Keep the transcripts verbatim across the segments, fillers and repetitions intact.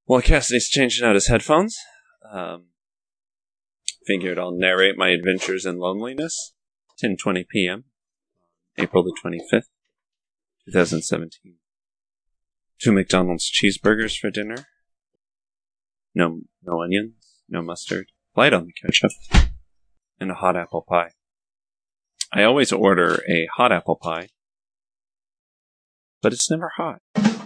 While Cassidy's changing out his headphones, um, figured I'll narrate my adventures in loneliness. ten twenty p.m. April the twenty-fifth, twenty seventeen. Two McDonald's cheeseburgers for dinner. No, no onions, no mustard, light on the ketchup, and a hot apple pie. I always order a hot apple pie, but it's never hot.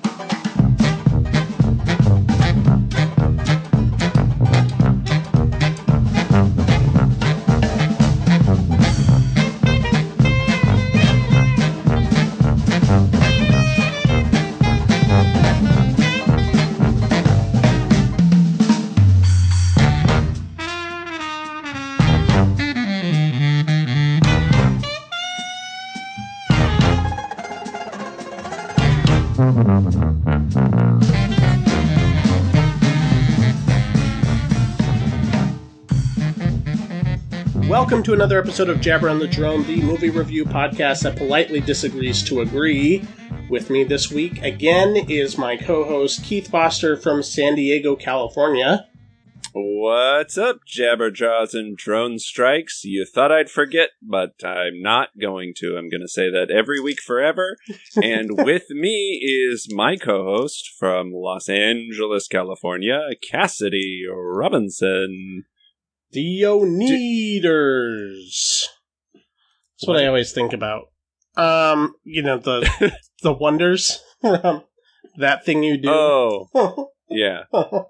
Welcome to another episode of Jabber on the Drone, the movie review podcast that politely disagrees to agree. With me this week, again, is my co-host Keith Foster from San Diego, California. What's up, Jabberjaws and Drone Strikes? You thought I'd forget, but I'm not going to. I'm going to say that every week forever. And with me is my co-host from Los Angeles, California, Cassidy Robinson. The Oneaters. That's what I always think about. Um, you know, the the wonders. That thing you do. Oh, yeah.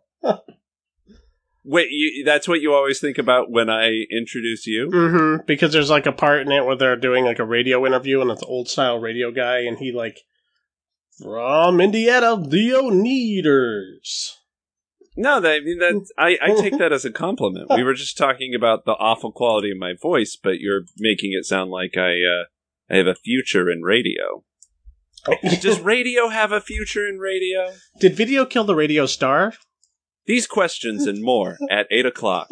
Wait, you, that's what you always think about when I introduce you? Mm-hmm, because there's like a part in it where they're doing like a radio interview and it's an old-style radio guy and he like, from Indiana, the Oneaters. No, that, I mean, that, I, I take that as a compliment. We were just talking about the awful quality of my voice, but you're making it sound like I, uh, I have a future in radio. Does radio have a future in radio? Did video kill the radio star? These questions and more at eight o'clock.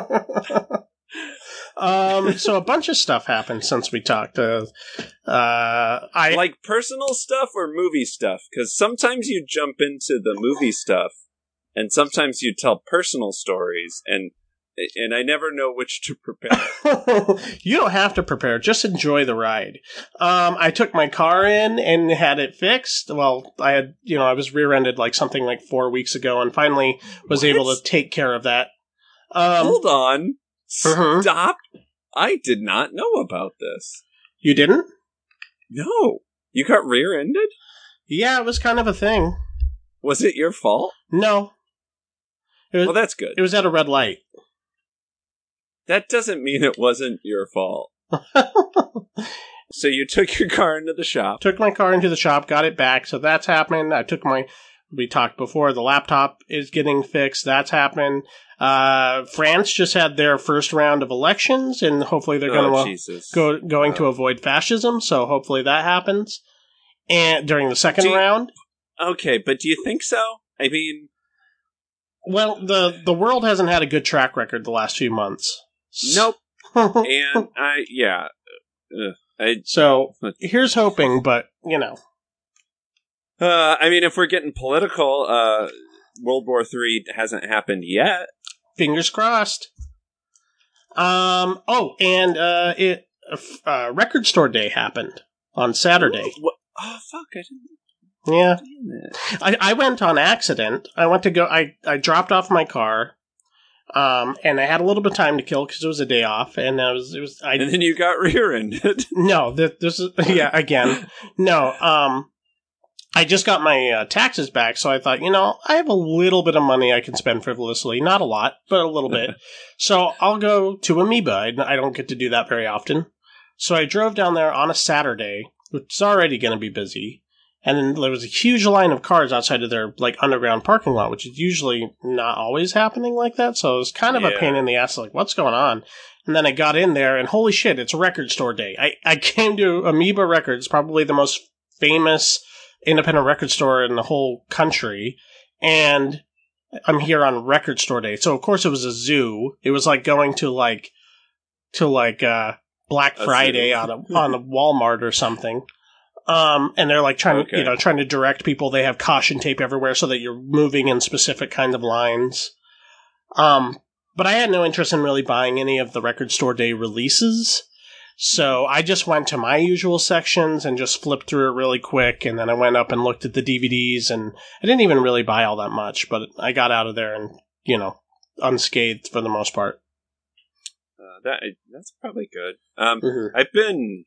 um, so a bunch of stuff happened since we talked. Uh, uh, I Like personal stuff or movie stuff? Because sometimes you jump into the movie stuff, and sometimes you tell personal stories, and and I never know which to prepare. You don't have to prepare. Just enjoy the ride. Um, I took my car in and had it fixed. Well, I had, you know, I was rear-ended like something like four weeks ago and finally was What? able to take care of that. Um, Hold on. uh-huh. Stop. I did not know about this. You didn't? No. You got rear-ended? Yeah, it was kind of a thing. Was it your fault? No. It was, Well, that's good. it was at a red light. That doesn't mean it wasn't your fault. So you took your car into the shop. Took my car into the shop, got it back, so that's happening. I took my, we talked before, the laptop is getting fixed, that's happening. Uh, France just had their first round of elections, and hopefully they're Oh, going to Jesus. go going Oh. to avoid fascism, so hopefully that happens. And during the second Do you- round, Okay, but do you think so? I mean... well, the, the world hasn't had a good track record the last few months. Nope. And I, yeah. Ugh, I, So, here's hoping, but, you know. uh, I mean, if we're getting political, uh, World War Three hasn't happened yet. Fingers crossed. Um. Oh, and uh, it uh, Record Store Day happened on Saturday. What? Oh, fuck, I didn't... Yeah, Damn it. I, I went on accident. I went to go. I, I dropped off my car, um, and I had a little bit of time to kill because it was a day off, and I was it was I And then you got rear-ended. no this, this is yeah again no um. I just got my uh, taxes back, so I thought, you know, I have a little bit of money I can spend frivolously. Not a lot, but a little bit. So I'll go to Amoeba. I, I don't get to do that very often. So I drove down there on a Saturday, which is already going to be busy. And then there was a huge line of cars outside of their, like, underground parking lot, which is usually not always happening like that. So it was kind of Yeah. a pain in the ass, like, what's going on? And then I got in there, and holy shit, it's Record Store Day. I, I came to Amoeba Records, probably the most famous independent record store in the whole country, and I'm here on Record Store Day. So of course it was a zoo. It was like going to like to like uh Black A Friday zoo. on a on a Walmart or something. Um, and they're like trying, Okay. you know, trying to direct people. They have caution tape everywhere so that you're moving in specific kind of lines. Um, but I had no interest in really buying any of the record store day releases. So I just went to my usual sections and just flipped through it really quick. And then I went up and looked at the D V Ds, and I didn't even really buy all that much, but I got out of there and, you know, unscathed for the most part. Uh, that that's probably good. Um, Mm-hmm. I've been,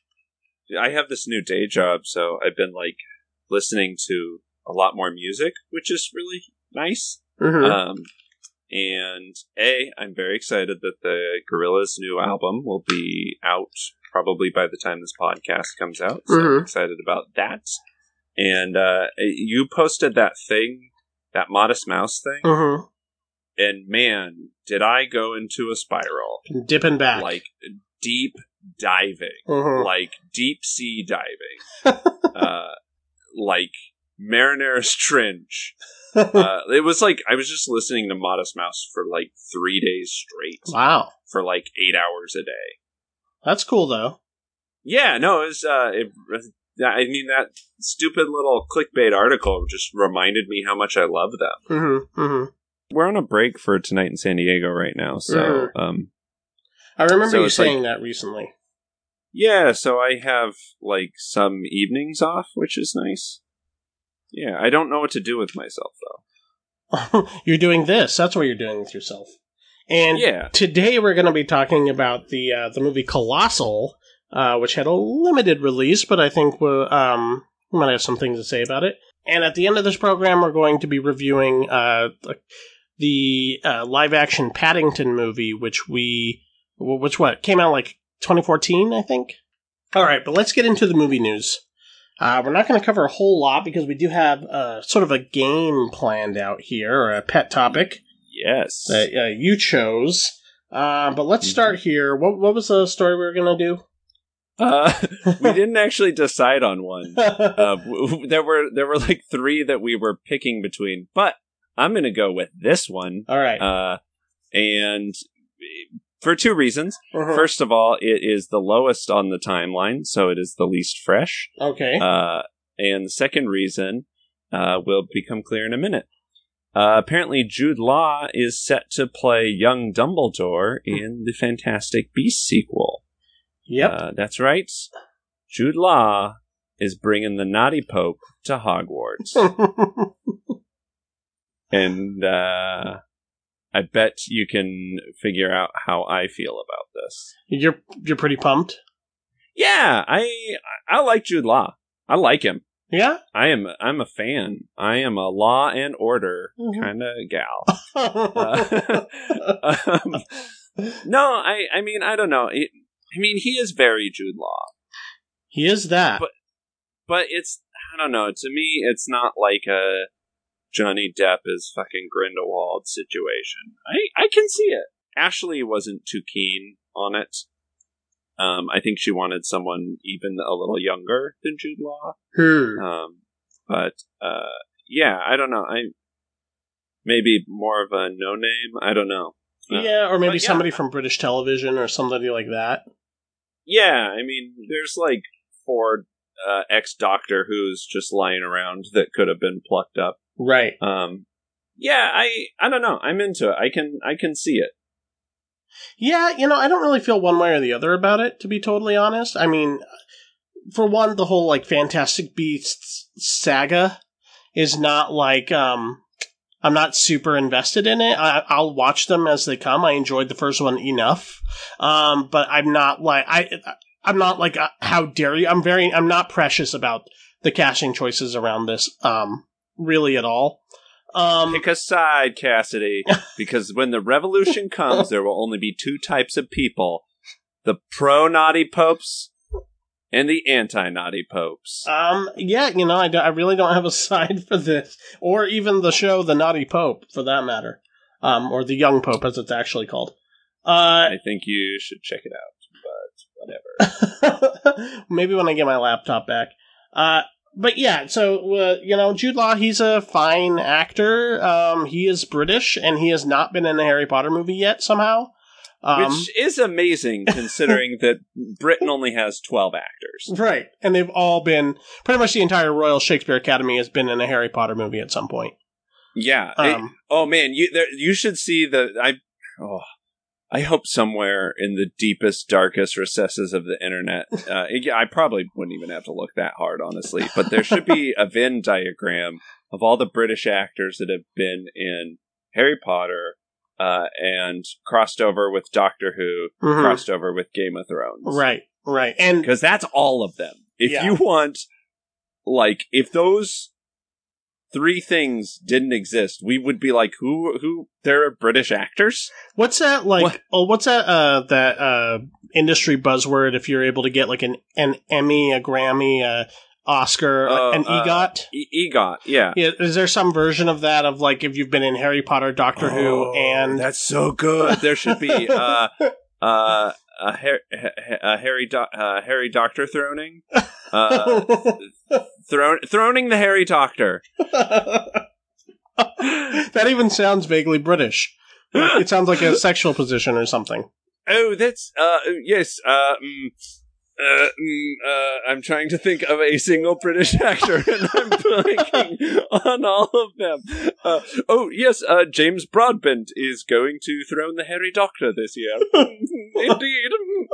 I have this new day job, so I've been like listening to a lot more music, which is really nice. Mm-hmm. Um, and A, I'm very excited that the Gorillaz' new album will be out probably by the time this podcast comes out. So Mhm. I'm excited about that. And uh, you posted that thing, that Modest Mouse thing, Mm-hmm. and man, did I go into a spiral. Dipping back. Like deep diving, Mhm. like deep sea diving, uh, like Mariner's Trench. Uh, it was like I was just listening to Modest Mouse for like three days straight Wow. for like eight hours a day. That's cool, though. Yeah, no, it was. Uh, it, I mean, that stupid little clickbait article just reminded me how much I love them. Mm-hmm. Mm-hmm. We're on a break for tonight in San Diego right now, so Mhm. um, I remember So you it's saying that recently. yeah. So I have like some evenings off, which is nice. Yeah, I don't know what to do with myself though. You're doing this. That's what you're doing with yourself. And Yeah. today we're going to be talking about the uh, the movie Colossal, uh, which had a limited release, but I think we'll, um, we might have some things to say about it. And at the end of this program, we're going to be reviewing uh, the uh, live-action Paddington movie, which we, which what came out like twenty fourteen, I think. All right, but let's get into the movie news. Uh, we're not going to cover a whole lot because we do have uh, sort of a game planned out here, or a pet topic Yes. that uh, you chose. Uh, but let's start here. What, what was the story we were going to do? Uh, we didn't actually decide on one. Uh, w- w- there were there were like three that we were picking between, but I'm going to go with this one. All right. Uh, and for two reasons. Mhm. First of all, it is the lowest on the timeline, so it is the least fresh. Okay. Uh, and the second reason uh, will become clear in a minute. Uh, apparently, Jude Law is set to play young Dumbledore in the Fantastic Beasts sequel. Yep. Uh, that's right. Jude Law is bringing the naughty pope to Hogwarts. And uh, I bet you can figure out how I feel about this. you're you're pretty pumped. Yeah, I I like Jude Law. I like him. Yeah. I am I'm a fan. I am a Law and Order Mhm. kind of gal. Uh, um, no, I I mean I don't know. It, I mean he is very Jude Law, he is that. But- but it's I don't know. To me, it's not like a Johnny Depp is fucking Grindelwald situation. I I can see it. Ashley wasn't too keen on it. Um, I think she wanted someone even a little younger than Jude Law. Hmm. Um, but uh, yeah, I don't know. I maybe more of a no name. I don't know. Uh, yeah, or maybe but yeah. somebody from British television or somebody like that. Yeah, I mean, there's like four uh, ex Doctor Who's just lying around that could have been plucked up. Right. Um, yeah, I I don't know. I'm into it. I can I can see it. Yeah, you know, I don't really feel one way or the other about it, to be totally honest. I mean, for one, the whole, like, Fantastic Beasts saga is not, like, um, I'm not super invested in it. I, I'll watch them as they come. I enjoyed the first one enough. Um, but I'm not, like, I, I'm not, like, uh, how dare you? I'm very, I'm not precious about the casting choices around this, um, really at all. Um, Pick a side, Cassidy, because when the revolution comes, there will only be two types of people: the pro-naughty popes and the anti-naughty popes. Um, yeah, you know, I, do- I really don't have a side for this, or even the show The Naughty Pope, for that matter, um, or The Young Pope, as it's actually called. Uh, I think you should check it out, but whatever. maybe when I get my laptop back. Uh, but yeah, so, uh, you know, Jude Law, he's a fine actor. Um, he is British, and he has not been in a Harry Potter movie yet, somehow. Um, Which is amazing, considering that Britain only has twelve actors. Right. And they've all been, pretty much the entire Royal Shakespeare Academy has been in a Harry Potter movie at some point. Yeah. Um, it, oh, man, you there, you should see the... I oh, I hope somewhere in the deepest, darkest recesses of the internet, uh, I probably wouldn't even have to look that hard, honestly, but there should be a Venn diagram of all the British actors that have been in Harry Potter, uh, and crossed over with Doctor Who, mm-hmm. crossed over with Game of Thrones. Right, right. And because that's all of them. If yeah. you want, like, if those three things didn't exist, we would be like, who, who, they're British actors? What's that, like, what? oh, what's that, uh, that, uh, industry buzzword if you're able to get, like, an, an Emmy, a Grammy, a Oscar, uh, an EGOT? Uh, e- EGOT, yeah. yeah. Is there some version of that of, like, if you've been in Harry Potter, Doctor oh, Who, and... That's so good. There should be, uh, uh, a, Har- a Harry, Do- uh, Harry Doctor throning. Uh, thron- throning the Harry Doctor. That even sounds vaguely British. It sounds like a sexual position or something. Oh, that's, uh, yes, uh, mm, uh, mm, uh, I'm trying to think of a single British actor, and I'm blanking on all of them. Uh, oh, yes, uh, James Broadbent is going to throne the Harry Doctor this year. Indeed.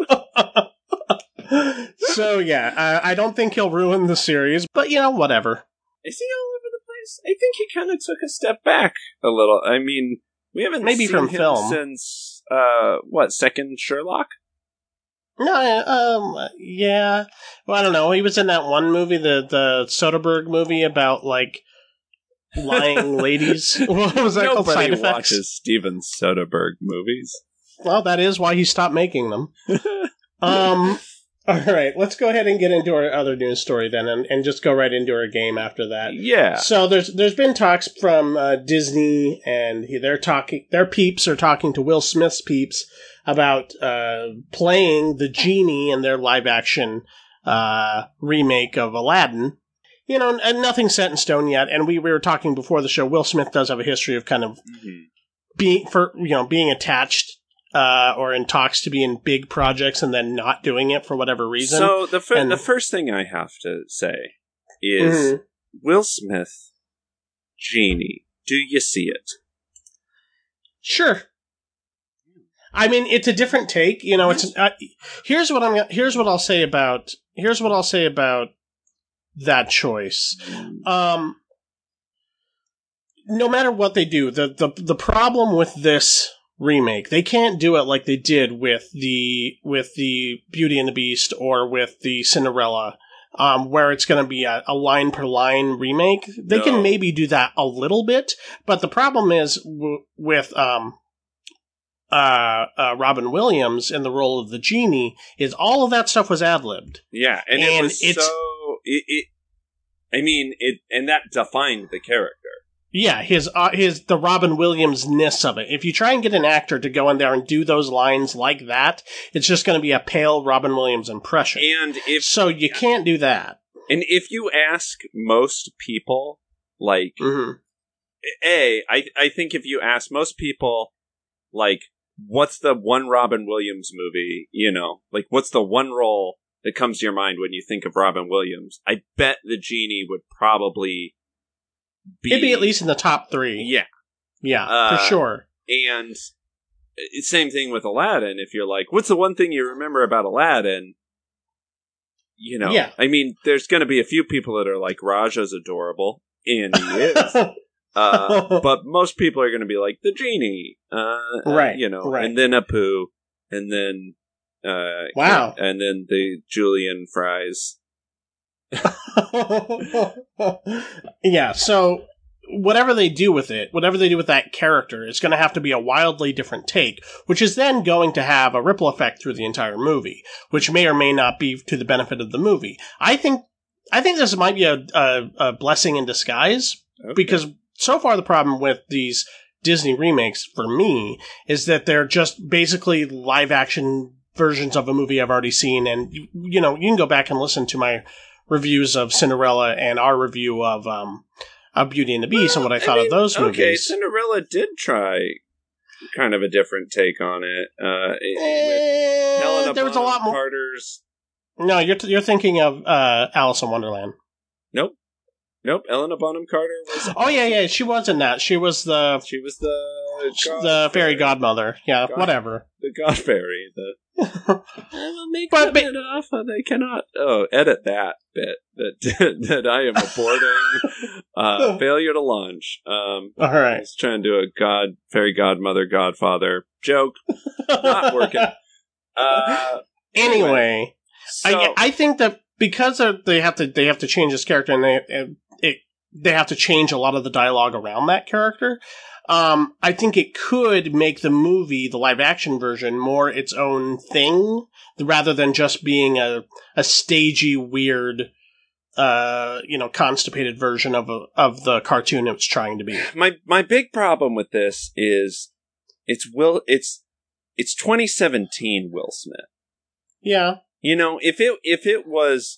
So, yeah, uh, I don't think he'll ruin the series, but, you know, whatever. Is he all over the place? I think he kind of took a step back a little. I mean, we haven't Maybe seen from him film. since, uh, what, second Sherlock? No, um, yeah. Well, I don't know. He was in that one movie, the, the Soderbergh movie about, like, lying ladies. What was that called? Side Effects? Nobody watches Steven Soderbergh movies. Well, that is why he stopped making them. um... All right, let's go ahead and get into our other news story then, and, and just go right into our game after that. Yeah. So there's there's been talks from uh, Disney, and they're talking. Their peeps are talking to Will Smith's peeps about uh, playing the genie in their live action uh, remake of Aladdin. You know, and nothing's set in stone yet. And we, we were talking before the show. Will Smith does have a history of kind of mm-hmm. being for you know being attached. Uh, or in talks to be in big projects and then not doing it for whatever reason. So the fir- and, the first thing I have to say is mm-hmm. Will Smith, Genie. Do you see it? Sure. I mean, it's a different take. You know, it's uh, here's what I'm. Here's what I'll say about. Here's what I'll say about that choice. Um, no matter what they do, the the the problem with this remake, they can't do it like they did with the with the Beauty and the Beast or with the Cinderella, um, where it's going to be a, a line per line remake. They no. can maybe do that a little bit, but the problem is w- with um, uh, uh, Robin Williams in the role of the genie is all of that stuff was ad libbed. Yeah, and, and it was it's, so. It, it, I mean, it and that defined the character. Yeah, his uh, his the Robin Williams-ness of it. If you try and get an actor to go in there and do those lines like that, it's just going to be a pale Robin Williams impression. And if so, you can't do that. And if you ask most people, like, mm-hmm. a, I I think if you ask most people, like, what's the one Robin Williams movie? You know, like, what's the one role that comes to your mind when you think of Robin Williams? I bet the genie would probably. Be, It'd be at least in the top three. Yeah. Yeah, uh, for sure. And same thing with Aladdin. If you're like, what's the one thing you remember about Aladdin? You know, yeah. I mean, there's going to be a few people that are like, Raja's adorable, and he is. uh, but most people are going to be like, the genie. Uh, right. You know, right. and then Apu, and then... Uh, wow. And then the Julian fries. Yeah, so whatever they do with it, whatever they do with that character, it's going to have to be a wildly different take, which is then going to have a ripple effect through the entire movie, which may or may not be to the benefit of the movie. I think I think this might be a, a, a blessing in disguise, okay. Because so far the problem with these Disney remakes, for me, is that they're just basically live-action versions of a movie I've already seen, and, you know, you can go back and listen to my reviews of Cinderella and our review of um of Beauty and the Beast well, and what I thought I mean, of those okay, movies. Cinderella did try kind of a different take on it. Uh, eh, with Helena there was a Bonham lot more. Carter's. No, you're t- you're thinking of uh, Alice in Wonderland. Nope. Nope, Helena Bonham Carter was... Oh, yeah, yeah, she was in that. She was the... She was the... God the fairy fairy. godmother. Yeah, God, whatever. The god fairy. The... I will make but, them but, enough, and they cannot... Oh, edit that bit. That, that I am aborting. uh, failure to launch. Um, all right. I was trying to do a god, fairy godmother, godfather joke. Not working. Uh, anyway, anyway so, I, I think that because they have to they have to change this character, and they it they have to change a lot of the dialogue around that character. Um, I think it could make the movie, the live action version, more its own thing rather than just being a a stagey, weird, uh, you know, constipated version of a, of the cartoon it was trying to be. My my big problem with this is it's Will it's it's twenty seventeen Will Smith. Yeah. You know, if it if it was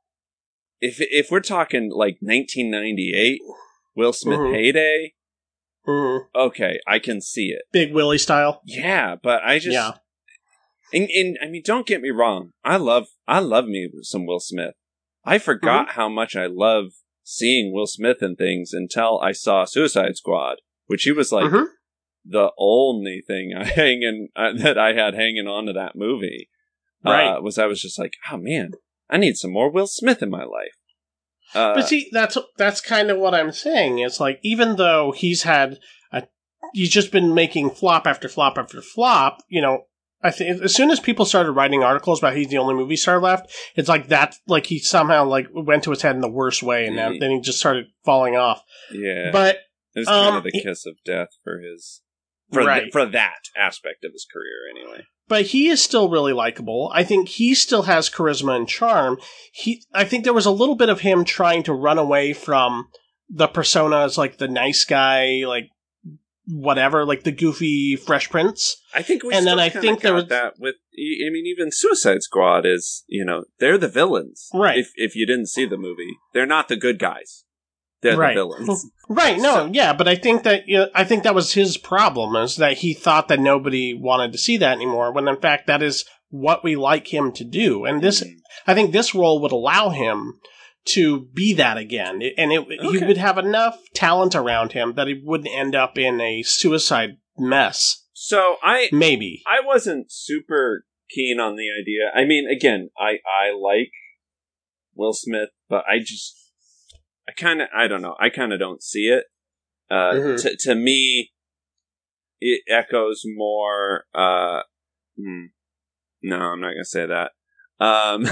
if if we're talking like nineteen ninety-eight Will Smith mm-hmm. heyday, mm-hmm. okay, I can see it. Big Willie style. Yeah, but I just yeah. And, and I mean, don't get me wrong. I love I love me some Will Smith. I forgot mm-hmm. how much I love seeing Will Smith in things until I saw Suicide Squad, which he was like mm-hmm. the only thing I hanging uh, that I had hanging on to that movie. Right. Uh, was I was just like, oh man, I need some more Will Smith in my life. Uh, but see, that's that's kind of what I'm saying. It's like, even though he's had a, he's just been making flop after flop after flop, you know, I think as soon as people started writing articles about he's the only movie star left, it's like that, like he somehow like went to his head in the worst way, and mm-hmm. then he just started falling off. Yeah. But it was um, kind of the kiss of death for his, for, right. th- for that aspect of his career anyway. But he is still really likable. I think he still has charisma and charm. He, I think there was a little bit of him trying to run away from the persona as like the nice guy, like whatever, like the goofy Fresh Prince. I think we and still then I think there was that with. I mean, even Suicide Squad is, you know, they're the villains, right? If if you didn't see the movie, they're not the good guys. They're right. the villains. Right, no, so, yeah, but I think that you know, I think that was his problem, is that he thought that nobody wanted to see that anymore, when in fact that is what we like him to do. And this, mm-hmm. I think this role would allow him to be that again. And it, okay. he would have enough talent around him that he wouldn't end up in a suicide mess. So I... Maybe. I wasn't super keen on the idea. I mean, again, I, I like Will Smith, but I just... I kind of, I don't know, I kind of don't see it. Uh, mm-hmm. to, to me, it echoes more, uh, hmm, no, I'm not going to say that. Um,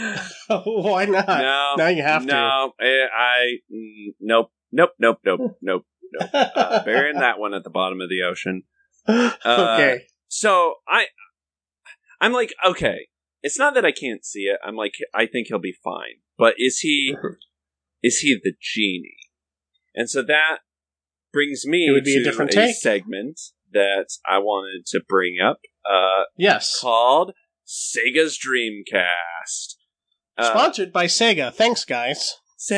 Why not? No, now you have to. No, I, I mm, nope, nope, nope, nope, nope, nope. Uh, burying that one at the bottom of the ocean. Uh, okay. So, I, I'm like, okay, it's not that I can't see it. I'm like, I think he'll be fine. But is he... Mm-hmm. Is he the genie? And so that brings me it would be to a, different a take. segment that I wanted to bring up. Uh, yes. Called Sega's Dreamcast. Uh, Sponsored by Sega. Thanks, guys.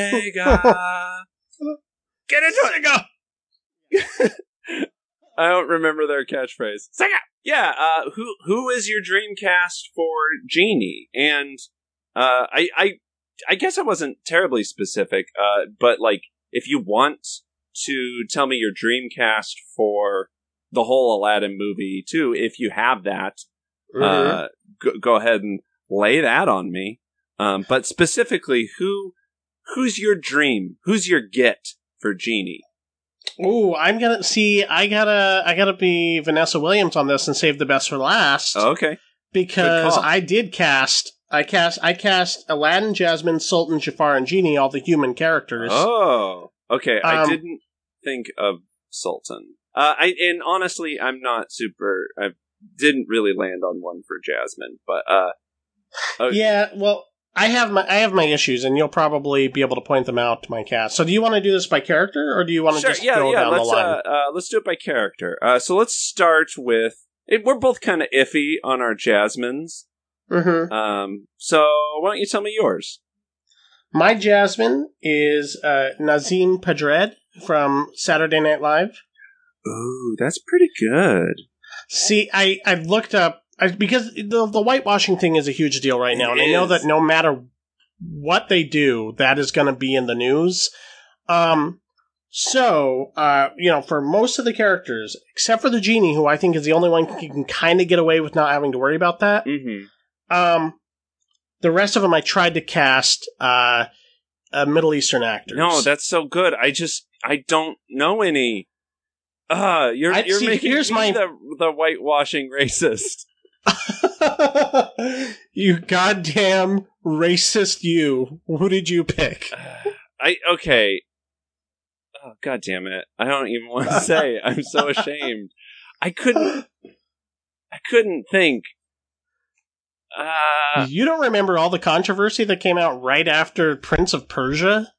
Sega! Get into it! I don't remember their catchphrase. Sega! Yeah, uh, who who is your Dreamcast for Genie? And uh, I... I I guess I wasn't terribly specific, uh, but like, if you want to tell me your Dreamcast for the whole Aladdin movie too, if you have that, mm-hmm. uh, go, go ahead and lay that on me. Um, but specifically, who who's your dream? Who's your get for Genie? Ooh, I'm gonna see. I gotta, I gotta be Vanessa Williams on this and save the best for last. Oh, okay, because I did cast. I cast I cast Aladdin, Jasmine, Sultan, Jafar, and Genie, all the human characters. Oh, okay. I Um, didn't think of Sultan. Uh, I and honestly, I'm not super. I didn't really land on one for Jasmine, but uh, uh, Yeah, well, I have my I have my issues, and you'll probably be able to point them out to my cast. So, do you want to do this by character, or do you want to sure, just yeah, go yeah. down the Let's line? uh, uh, let's do it by character. Uh, so let's start with. It, we're both kind of iffy on our Jasmines. Mm-hmm. Um, so why don't you tell me yours? My Jasmine is uh, Nazim Pedred from Saturday Night Live. Ooh, that's pretty good. See, I, I've looked up, I, because the, the whitewashing thing is a huge deal right now, It and I know is. that no matter what they do, that is going to be in the news. Um, so, uh, you know, for most of the characters, except for the genie, who I think is the only one who can kind of get away with not having to worry about that, Mm-hmm. um, the rest of them I tried to cast, uh, uh, Middle Eastern actors. No, that's so good. I just, I don't know any. Ah, you're I- you're see, making here's me my- the the whitewashing racist. You goddamn racist you. Who did you pick? I okay. Oh, God damn it! I don't even want to say. I'm so ashamed. I couldn't. I couldn't think. Uh, You don't remember all the controversy that came out right after Prince of Persia?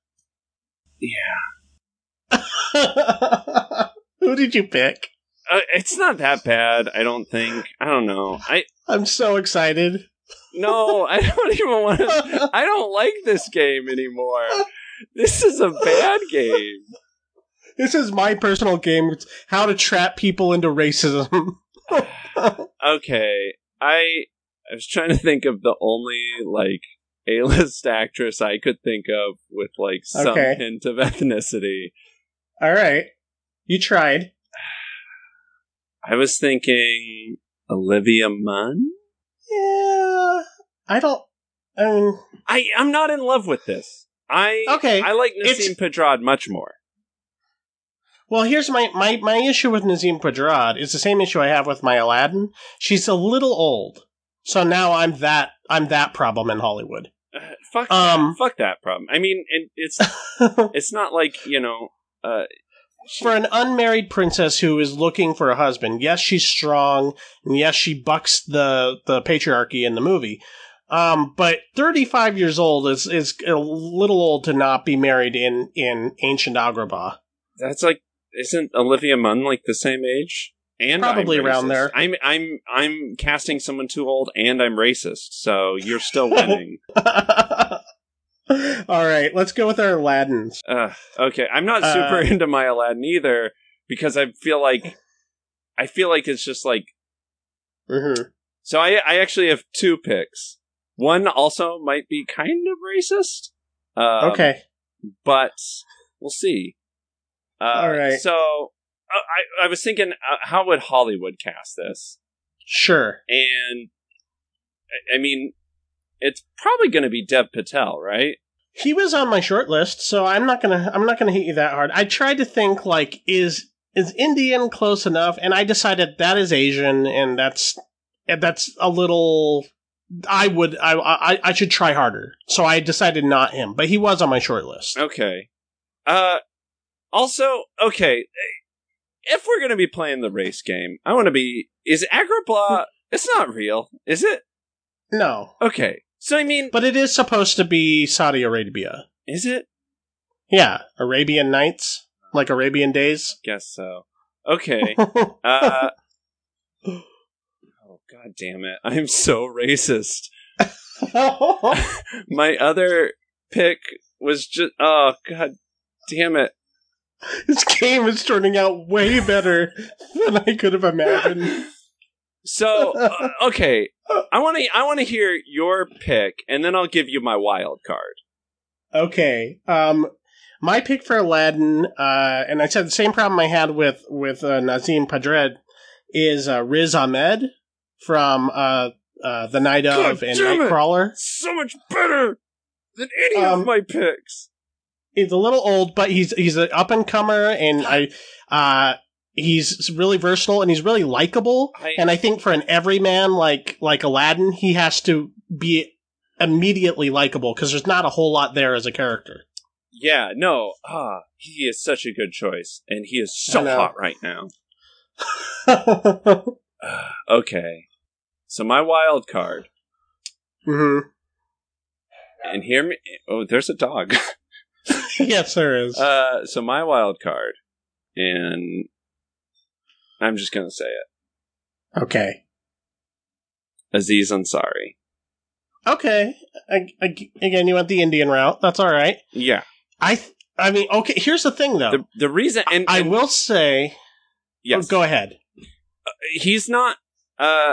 yeah. Who did you pick? Uh, it's not that bad. I don't think. I don't know. I I'm so excited. no. I don't even want to. I don't like this game anymore. This is a bad game. This is my personal game. It's how to trap people into racism. Okay, I I was trying to think of the only like A-list actress I could think of with like some Okay. hint of ethnicity. All right. You tried. I was thinking Olivia Munn. Yeah. I don't. I mean, I I'm not in love with this. I Okay, I like it's- Nassim Pedrad much more. well, here's my, my, my issue with Nazim Pedrad is the same issue I have with my Aladdin. She's a little old. So now I'm that I'm that problem in Hollywood. Uh, fuck Um, that. Fuck that problem. I mean, it, it's it's not like you know. Uh, For an unmarried princess who is looking for a husband, yes, she's strong, and yes, she bucks the, the patriarchy in the movie. Um, but thirty-five years old is, is a little old to not be married in, in ancient Agrabah. that's like, isn't Olivia Munn like the same age? And Probably I'm around racist. there. I'm I'm I'm casting someone too old, and I'm racist. So you're still winning. All right, let's go with our Aladdins. uh, okay, I'm not super Uh, into my Aladdin either because I feel like I feel like it's just like Mm-hmm. so. I I actually have two picks. One also might be kind of racist. Um, Okay. but we'll see. Uh, All right. So uh, I I was thinking, uh, how would Hollywood cast this? Sure. And I- I mean, it's probably going to be Dev Patel, right? He was on my short list, so I'm not gonna I'm not gonna hit you that hard. I tried to think like is is Indian close enough, and I decided that is Asian, and that's and that's a little. I would I I I should try harder, so I decided not him, but he was on my short list. Okay. Uh, also, okay, if we're going to be playing the race game, I want to be. Is Agrabah? It's not real, is it? No, Okay. So I mean, but it is supposed to be Saudi Arabia. is it? Yeah, Arabian Nights, like Arabian Days. Guess so. Okay. Uh. Oh, god damn it. I'm so racist. My other pick was just. Oh, god damn it. This game is turning out way better than I could have imagined. So, uh, okay. I want to I want to hear your pick, and then I'll give you my wild card. Okay. Um, my pick for Aladdin, uh, and I said the same problem I had with with uh, Nazim Padred, is uh, Riz Ahmed from uh, uh, The Night of God and damn it! Nightcrawler. So much better than any Um, of my picks. He's a little old, but he's he's an up and comer, and I uh, he's really versatile and he's really likable. I- And I think for an everyman like like Aladdin, he has to be immediately likable because there's not a whole lot there as a character. Yeah, no. Ah, he is such a good choice, and he is so I know. hot right now. Okay. So my wild card, hmm and hear me. Oh, there's a dog. Yes, there is. Uh, so my wild card, and I'm just gonna say it: Okay. Aziz Ansari. Okay. I, I, again, you went the Indian route. That's all right. Yeah. I th- I mean, okay, here's the thing, though. The the reason, and, I and will say Yes. Oh, go ahead. Uh, he's not. Uh,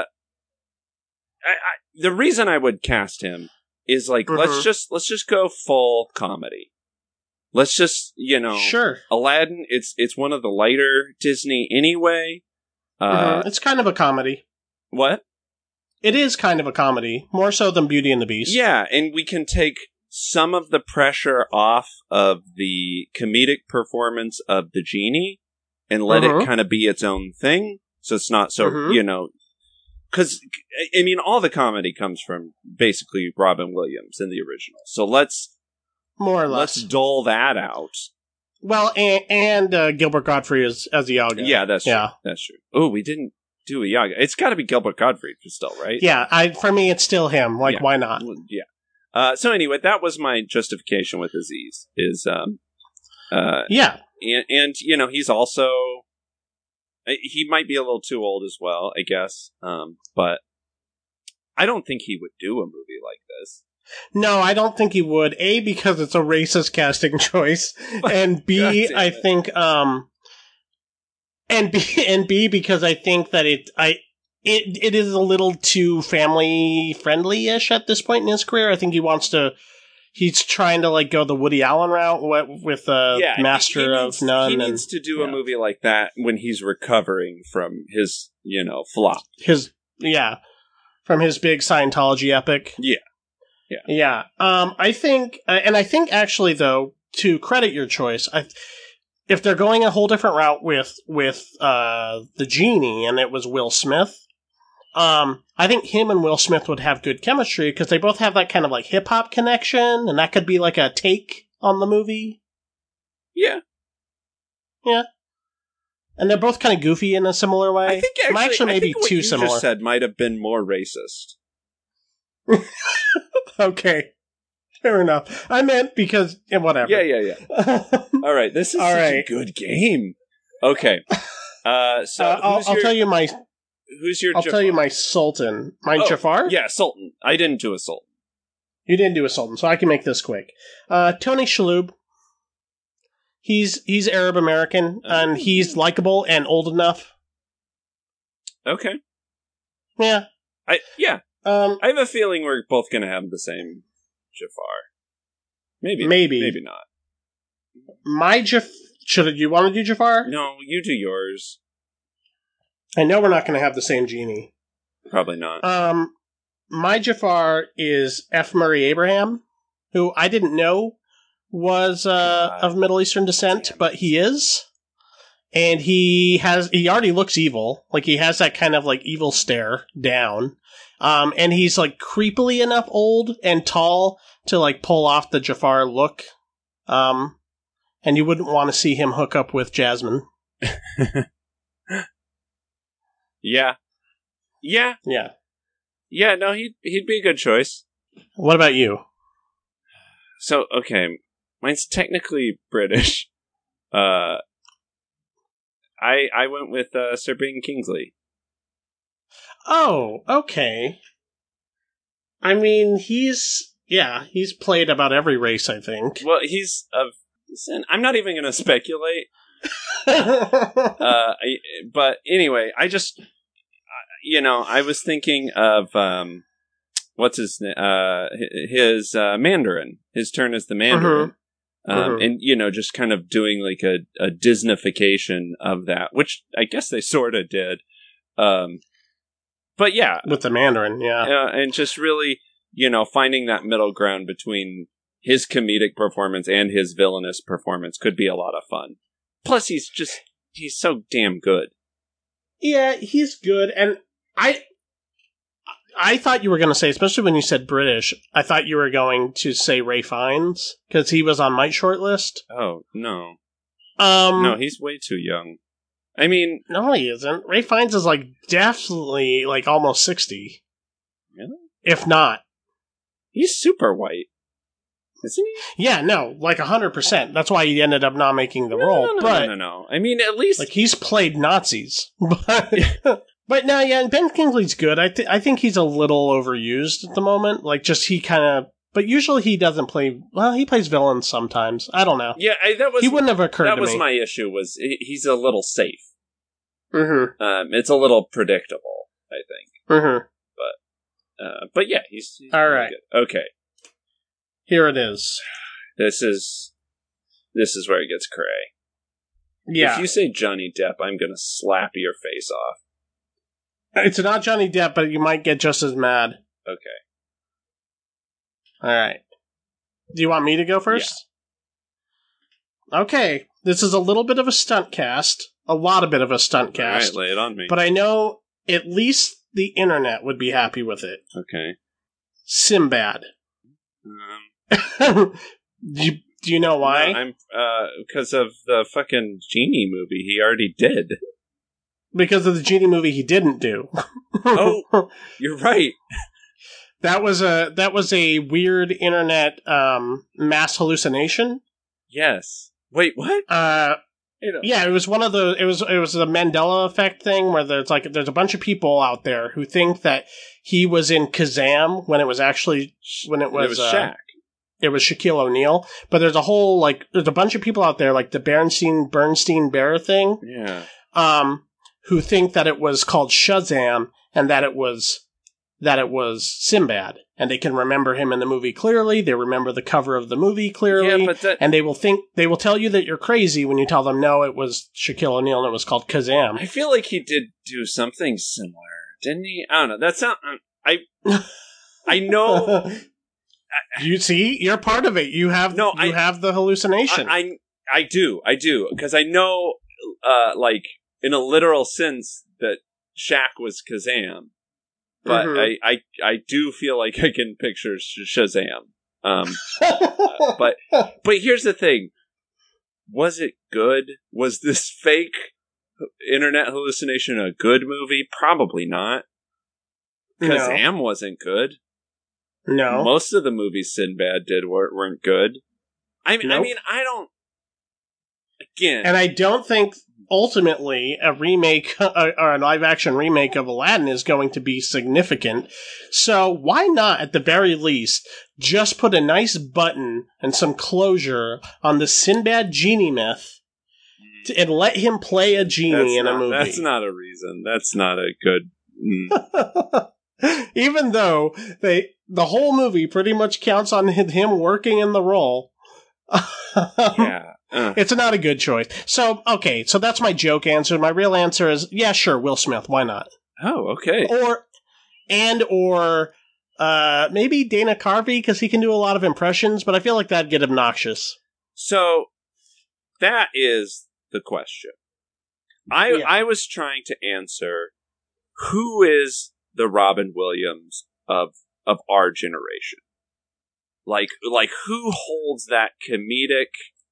I, I, the reason I would cast him is like mm-hmm. let's just let's just go full comedy. Let's just you know, sure. Aladdin. It's it's one of the lighter Disney anyway. Uh, mm-hmm. It's kind of a comedy. What? It is kind of a comedy, more so than Beauty and the Beast. Yeah, and we can take some of the pressure off of the comedic performance of the genie and let uh-huh. it kind of be its own thing. So it's not so, uh-huh. you know, because, I mean, all the comedy comes from basically Robin Williams in the original. So let's, more or less, let's dull that out. Well, and, and uh, Gilbert Gottfried as, as Iago. Yeah, that's true. Yeah. That's true. Oh, we didn't do Iago. It's got to be Gilbert Gottfried still, right? Yeah, I for me, it's still him. Like, yeah. why not? Yeah. Uh, so anyway, that was my justification with Aziz. Is um, uh, yeah, and, and you know he's also he might be a little too old as well, I guess. Um, but I don't think he would do a movie like this. No, I don't think he would. A, because it's a racist casting choice, and B, I think um, and B and B because I think that it I. It it is a little too family friendly ish at this point in his career. I think he wants to. He's trying to like go the Woody Allen route with uh, yeah, Master he needs, of None. He needs and, to do yeah. a movie like that when he's recovering from his you know flop. His yeah, from his big Scientology epic. Yeah, yeah, yeah. Um, I think, uh, and I think actually though, to credit your choice, I. If they're going a whole different route with with uh, the genie, and it was Will Smith. Um, I think him and Will Smith would have good chemistry because they both have that kind of like hip hop connection, and that could be like a take on the movie. Yeah, yeah, and they're both kind of goofy in a similar way. I think actually, actually maybe I think what too you similar. Just said might have been more racist. Okay, fair enough. I meant because yeah, whatever. Yeah, yeah, yeah. All right, this is All such right. a good game. Okay, uh, so uh, I'll, who's I'll your, tell you my. Who's your? I'll Jafar? tell you my Sultan. My oh, Jafar? Yeah, Sultan. I didn't do a Sultan. You didn't do a Sultan, so I can make this quick. Uh, Tony Shalhoub. He's he's Arab American, oh. and he's likable and old enough. Okay. Yeah. I yeah. Um, I have a feeling we're both going to have the same Jafar. Maybe. Maybe. Maybe not. My Jafar. Should you want to do Jafar? No, you do yours. I know we're not going to have the same genie. Probably not. Um, my Jafar is F. Murray Abraham, who I didn't know was uh, of Middle Eastern descent, but he is. And he has, he already looks evil. Like, he has that kind of, like, evil stare down. Um, and he's, like, creepily enough old and tall to, like, pull off the Jafar look. Um, and you wouldn't want to see him hook up with Jasmine. Yeah. Yeah. Yeah. Yeah, no, he'd, he'd be a good choice. What about you? So, okay, mine's technically British. Uh, I I went with uh, Sir Ben Kingsley. Oh, okay. I mean, he's, yeah, he's played about every race, I think. Well, he's of, I'm not even going to speculate. uh, I, but anyway, I just, you know, I was thinking of, um, what's his name, uh, his, uh, Mandarin, his turn as the Mandarin. Uh-huh. Um, uh-huh. And, you know, just kind of doing like a, a Disneyfication of that, which I guess they sort of did. Um, but yeah. With the Mandarin, yeah. Uh, and just really, you know, finding that middle ground between his comedic performance and his villainous performance could be a lot of fun. Plus, he's just, he's so damn good. Yeah, he's good. And I, I thought you were going to say, especially when you said British, I thought you were going to say Ray Fiennes, because he was on my shortlist. Oh, no. Um, no, he's way too young. I mean... No, he isn't. Ray Fiennes is, like, definitely, like, almost sixty. Really? If not. He's super white. Isn't he? Yeah, no, like, one hundred percent. That's why he ended up not making the no, role. No, no, but, no, no, no. I mean, at least... Like, he's played Nazis. But... But no, yeah, Ben Kingsley's good. I th- I think he's a little overused at the moment. Like, just he kind of... But usually he doesn't play... Well, he plays villains sometimes. I don't know. Yeah, I, that was... He wouldn't have occurred that to was me. my issue, was he, he's a little safe. Mm-hmm. Um, it's a little predictable, I think. Mm-hmm. But uh, but yeah, he's, he's all really right. good. Okay, here it is. This is this is where it gets cray. Yeah. If you say Johnny Depp, I'm gonna slap your face off. It's not Johnny Depp, but you might get just as mad. Okay. All right. Do you want me to go first? Yeah. Okay. This is a little bit of a stunt cast. A lot of bit of a stunt cast. All right, lay it on me. But I know at least the internet would be happy with it. Okay. Sinbad. Um, do, you, do you know why? No, I'm uh because of the fucking Genie movie he already did. Because of the Genie movie he didn't do. Oh, you're right. That was a that was a weird internet um, mass hallucination. Yes. Wait, what? Uh, yeah, it was one of the it was it was the Mandela effect thing where there's like there's a bunch of people out there who think that he was in Kazam when it was actually when it was, it was uh, Shaq. It was Shaquille O'Neal, but there's a whole like there's a bunch of people out there like the Bernstein Bernstein Bear thing. Yeah. Um, who think that it was called Shazam and that it was that it was Sinbad, and they can remember him in the movie clearly. They remember the cover of the movie clearly, yeah, but that- and they will think they will tell you that you're crazy when you tell them no, it was Shaquille O'Neal and it was called Kazam. I feel like he did do something similar, didn't he? I don't know. That's not. I I know. You see, you're part of it. You have no. You I have the hallucination. I I, I do. I do because I know, uh, like in a literal sense, that Shaq was Kazam. But mm-hmm. I, I, I do feel like I can picture Shazam. Um, uh, but but here's the thing: was it good? Was this fake internet hallucination a good movie? Probably not. Kazam no. wasn't good. No, most of the movies Sinbad did weren't, weren't good. I mean, nope. I mean, I don't. Again, and I don't think ultimately a remake or a live action remake of Aladdin is going to be significant. So why not, at the very least, just put a nice button and some closure on the Sinbad genie myth to, and let him play a genie that's in not, a movie? That's not a reason. That's not a good. Mm. Even though they the whole movie pretty much counts on him working in the role. Yeah. Uh. It's not a good choice. So, okay, so that's my joke answer. My real answer is, yeah, sure, Will Smith, why not? Oh, okay. Or, and, or, uh, maybe Dana Carvey, because he can do a lot of impressions, but I feel like that'd get obnoxious. So, that is the question. I yeah. I was trying to answer, who is the Robin Williams of of our generation? Like, like who holds that comedic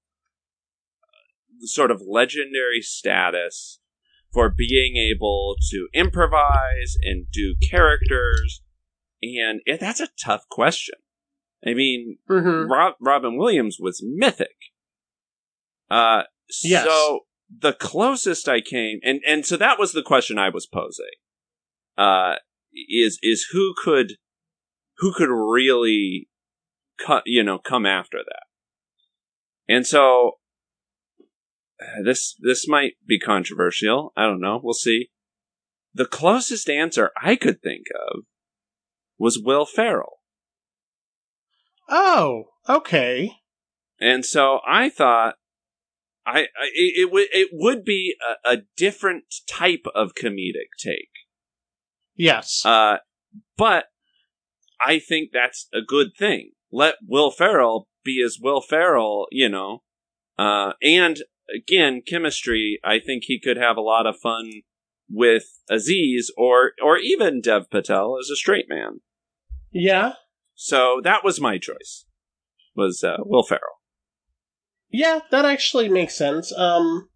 sort of legendary status for being able to improvise and do characters? And it, that's a tough question. I mean, mm-hmm. Rob, Robin Williams was mythic. Uh, yes. So the closest I came, and, and so that was the question I was posing, uh, is, is who could, who could really cut, you know, come after that. And so, This this might be controversial. I don't know. We'll see. The closest answer I could think of was Will Ferrell. Oh, okay. And so I thought I, I it, it would it would be a, a different type of comedic take. Yes. Uh, but I think that's a good thing. Let Will Ferrell be as Will Ferrell, you know, uh, and. Again, chemistry, I think he could have a lot of fun with Aziz or or even Dev Patel as a straight man. Yeah. So that was my choice, was uh, Will Ferrell. Yeah, that actually makes sense. Um,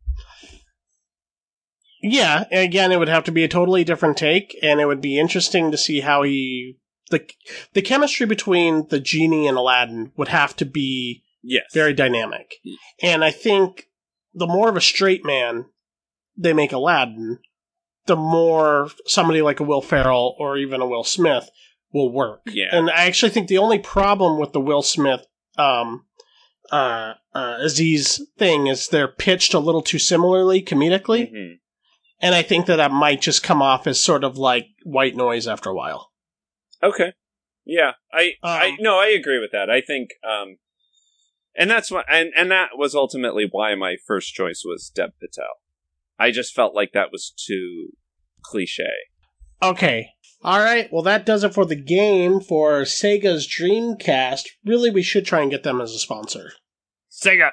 yeah, again, it would have to be a totally different take, and it would be interesting to see how he... The, the chemistry between the genie and Aladdin would have to be yes. very dynamic. And I think... the more of a straight man they make Aladdin, the more somebody like a Will Ferrell or even a Will Smith will work. Yeah. And I actually think the only problem with the Will Smith um, uh, uh, Aziz thing is they're pitched a little too similarly comedically. Mm-hmm. And I think that that might just come off as sort of like white noise after a while. Okay. Yeah. I, Um, I, no, I agree with that. I think, um, and that's what, and, and that was ultimately why my first choice was Dev Patel. I just felt like that was too cliche. Okay. All right. Well, that does it for the game for Sega's Dreamcast. Really, we should try and get them as a sponsor. Sega!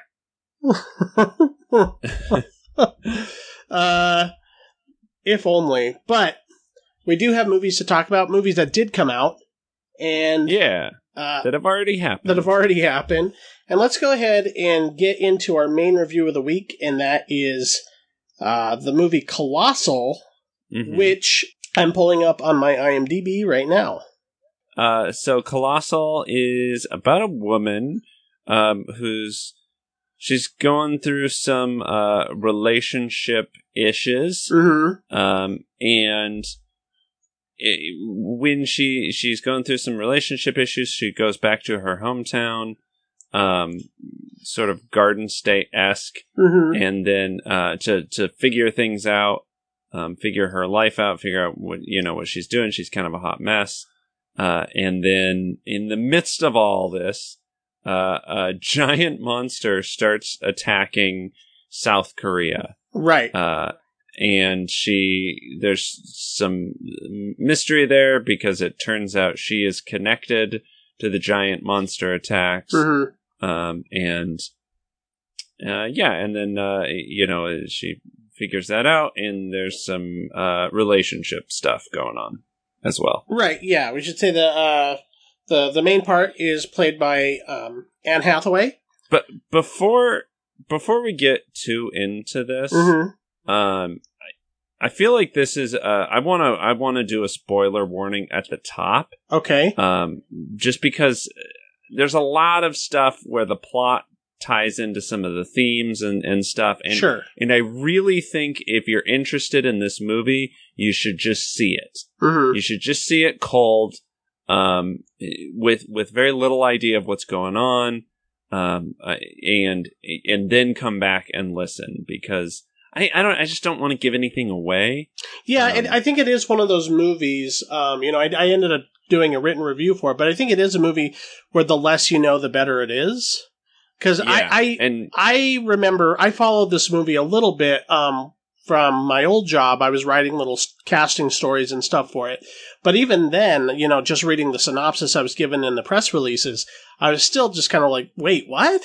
uh, if only. But we do have movies to talk about, movies that did come out. And Yeah. uh, That have already happened. that have already happened. And let's go ahead and get into our main review of the week, and that is uh, the movie Colossal, Mhm. which I'm pulling up on my IMDb right now. Uh, so Colossal is about a woman um, who's she's going through some uh, relationship issues, Mm-hmm. um, and it, when she she's going through some relationship issues, she goes back to her hometown, um, sort of Garden State esque, Mm-hmm. and then uh, to to figure things out. Um, figure her life out, figure out what you know what she's doing. She's kind of a hot mess, uh, and then in the midst of all this, uh, a giant monster starts attacking South Korea, Right. uh, and she there's some mystery there because it turns out she is connected to the giant monster attacks, Mm-hmm. um, and uh, yeah, and then uh, you know she. figures that out, and there's some uh, relationship stuff going on as well. Right, yeah. We should say the uh, the the main part is played by um, Anne Hathaway. But before before we get too into this, Mm-hmm. um, I, I feel like this is. Uh, I want to. I want to do a spoiler warning at the top, Okay. um, just because there's a lot of stuff where the plot ties into some of the themes and, and stuff. And, Sure. And I really think if you're interested in this movie, you should just see it. Mm-hmm. You should just see it cold, um, with with very little idea of what's going on, um, and and then come back and listen because I, I don't I just don't want to give anything away. Yeah, Um, and I think it is one of those movies. Um, you know, I, I ended up doing a written review for it, but I think it is a movie where the less you know, the better it is. Because Yeah, I, I, and I remember I followed this movie a little bit um, from my old job. I was writing little s- casting stories and stuff for it. But even then, you know, just reading the synopsis I was given in the press releases, I was still just kind of like, wait, what?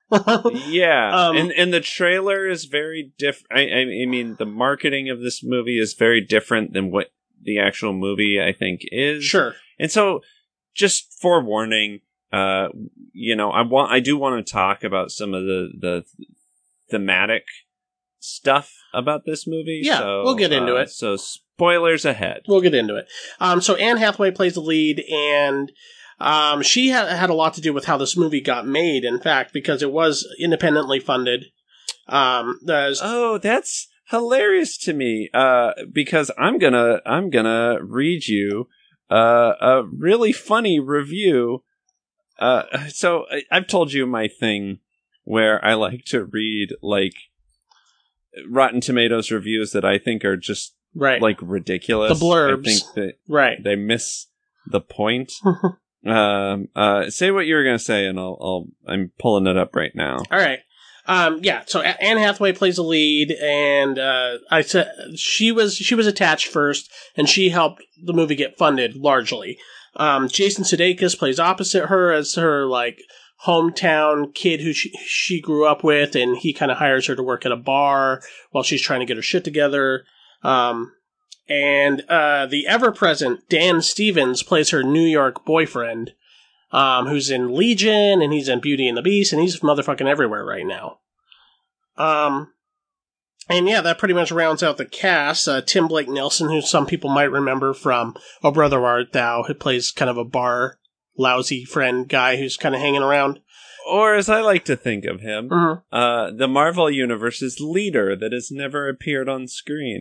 yeah, Um, and and the trailer is very different. I, I I mean, the marketing of this movie is very different than what the actual movie I think is. Sure. And so, just forewarning, uh, you know, I want I do want to talk about some of the the thematic stuff about this movie. Yeah, so, we'll get into uh, it. So, spoilers ahead. We'll get into it. Um, so Anne Hathaway plays the lead, and um, she ha- had a lot to do with how this movie got made, in fact, because it was independently funded. Um, there's, Oh, that's hilarious to me. Uh, because I'm gonna I'm gonna read you uh, a really funny review. Uh, so I, I've told you my thing where I like to read like Rotten Tomatoes reviews that I think are just right. like ridiculous. The blurbs. I think that right. they miss the point. um, uh, say what you were gonna say, and I'll, I'll I'm pulling it up right now. All right. Um, yeah, so A- Anne Hathaway plays the lead, and uh, I said she was she was attached first, and she helped the movie get funded largely. Um, Jason Sudeikis plays opposite her as her like hometown kid who she, she grew up with, and he kind of hires her to work at a bar while she's trying to get her shit together. Um, and uh, the ever-present Dan Stevens plays her New York boyfriend. Um, who's in Legion, and he's in Beauty and the Beast, and he's motherfucking everywhere right now. Um, and yeah, that pretty much rounds out the cast. Uh, Tim Blake Nelson, who some people might remember from Oh Brother Art Thou, who plays kind of a bar lousy friend guy who's kind of hanging around. Or as I like to think of him, Mm-hmm. uh, the Marvel Universe's leader that has never appeared on screen.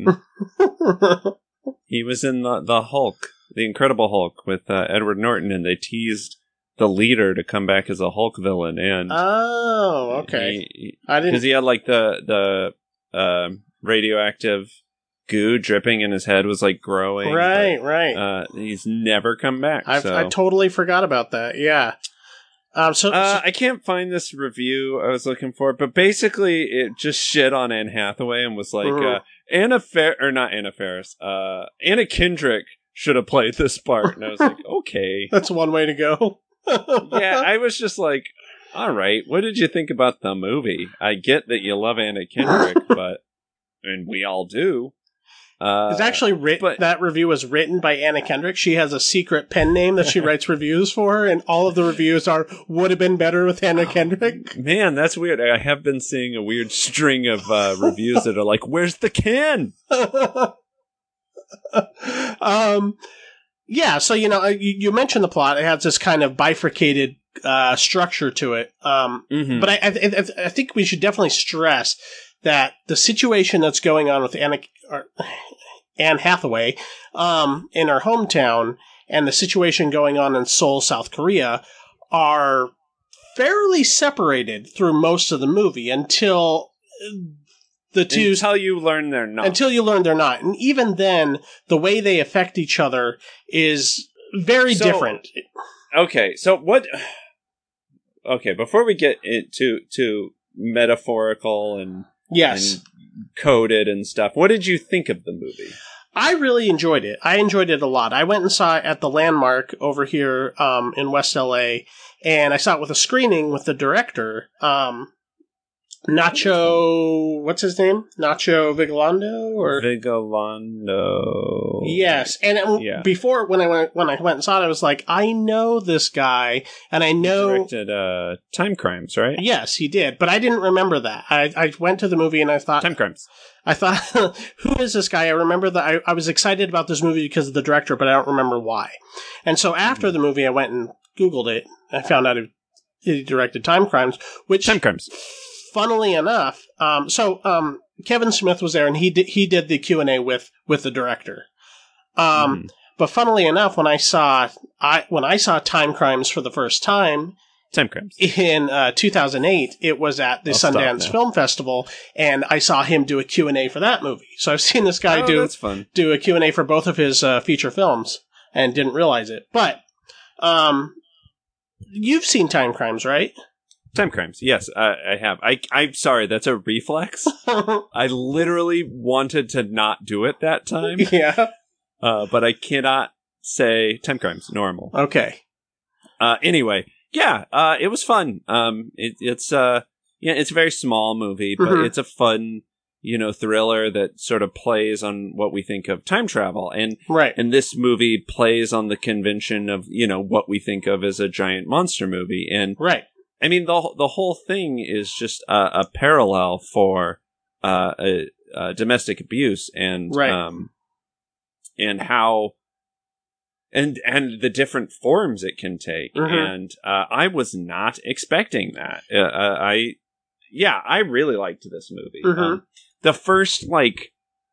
He was in the, the Hulk, the Incredible Hulk, with uh, Edward Norton, and they teased the leader to come back as a Hulk villain, and Oh, okay. he, I didn't. because he had like the the um radioactive goo dripping in his head was like growing. Right, but, right. Uh, he's never come back. I've, so. I totally forgot about that. Yeah. Um, so, uh, so I can't find this review I was looking for, but basically it just shit on Anne Hathaway and was like, Mhm. uh, Anna Fer or not Anna Faris, uh, Anna Kendrick should have played this part, and I was like, okay, that's one way to go. yeah. I was just like, all right, what did you think about the movie? I get that you love Anna Kendrick, but and we all do. Uh, It's actually written. but- That review was written by Anna Kendrick. She has a secret pen name that she writes reviews for, and all of the reviews are "would have been better with Anna Kendrick." Man, that's weird. I have been seeing a weird string of uh, reviews that are like, "Where's the can?" um, yeah. So you know, you, you mentioned the plot. It has this kind of bifurcated uh, structure to it. Um, Mm-hmm. But I, I, I, I think we should definitely stress that the situation that's going on with Anna, or Anne Hathaway um, in her hometown and the situation going on in Seoul, South Korea are fairly separated through most of the movie until the two until you learn they're not. until you learn they're not. And even then, the way they affect each other is very So- different. Okay, so what? Okay, before we get into to metaphorical and Yes. and coded and stuff, what did you think of the movie? I really enjoyed it. I enjoyed it a lot. I went and saw it at the Landmark over here um, in West L A, and I saw it with a screening with the director, um, Nacho. What's his name? Nacho Vigalondo, or Vigalondo. yes. And it, Yeah. before when I went when I went and saw it, I was like, I know this guy, and I He know. directed uh, Time Crimes, right? Yes, he did, but I didn't remember that. I, I went to the movie and I thought, Time Crimes. I thought, who is this guy? I remember that I, I was excited about this movie because of the director, but I don't remember why. And so after the movie, I went and Googled it. I found out he directed Time Crimes, which, Time Crimes. funnily enough, um, so um, Kevin Smith was there and he did, he did the Q and A with with the director. Um, Mhm. But funnily enough, when I saw I when I saw Time Crimes for the first time, Time Crimes. in uh, two thousand eight, it was at the I'll stop Sundance now. Film Festival, and I saw him do a Q and A for that movie. So I've seen this guy oh, do that's fun. do a Q and A for both of his uh, feature films, and didn't realize it. But um, you've seen Time Crimes, right? Time Crimes. Yes, I, I have. I, I'm sorry, that's a reflex. I literally wanted to not do it that time, Yeah. uh, but I cannot say Time Crimes normal. Okay. Uh, anyway, yeah, uh, it was fun. Um, it, it's uh, yeah, it's a very small movie, but Mhm. it's a fun, you know, thriller that sort of plays on what we think of time travel, and Right. and this movie plays on the convention of, you know, what we think of as a giant monster movie, and Right. I mean, the the whole thing is just a, a parallel for uh, a, a domestic abuse and Right. um, and how and and the different forms it can take. Mhm. And uh, I was not expecting that. Uh, uh, I yeah, I really liked this movie. Mhm. Um, the first like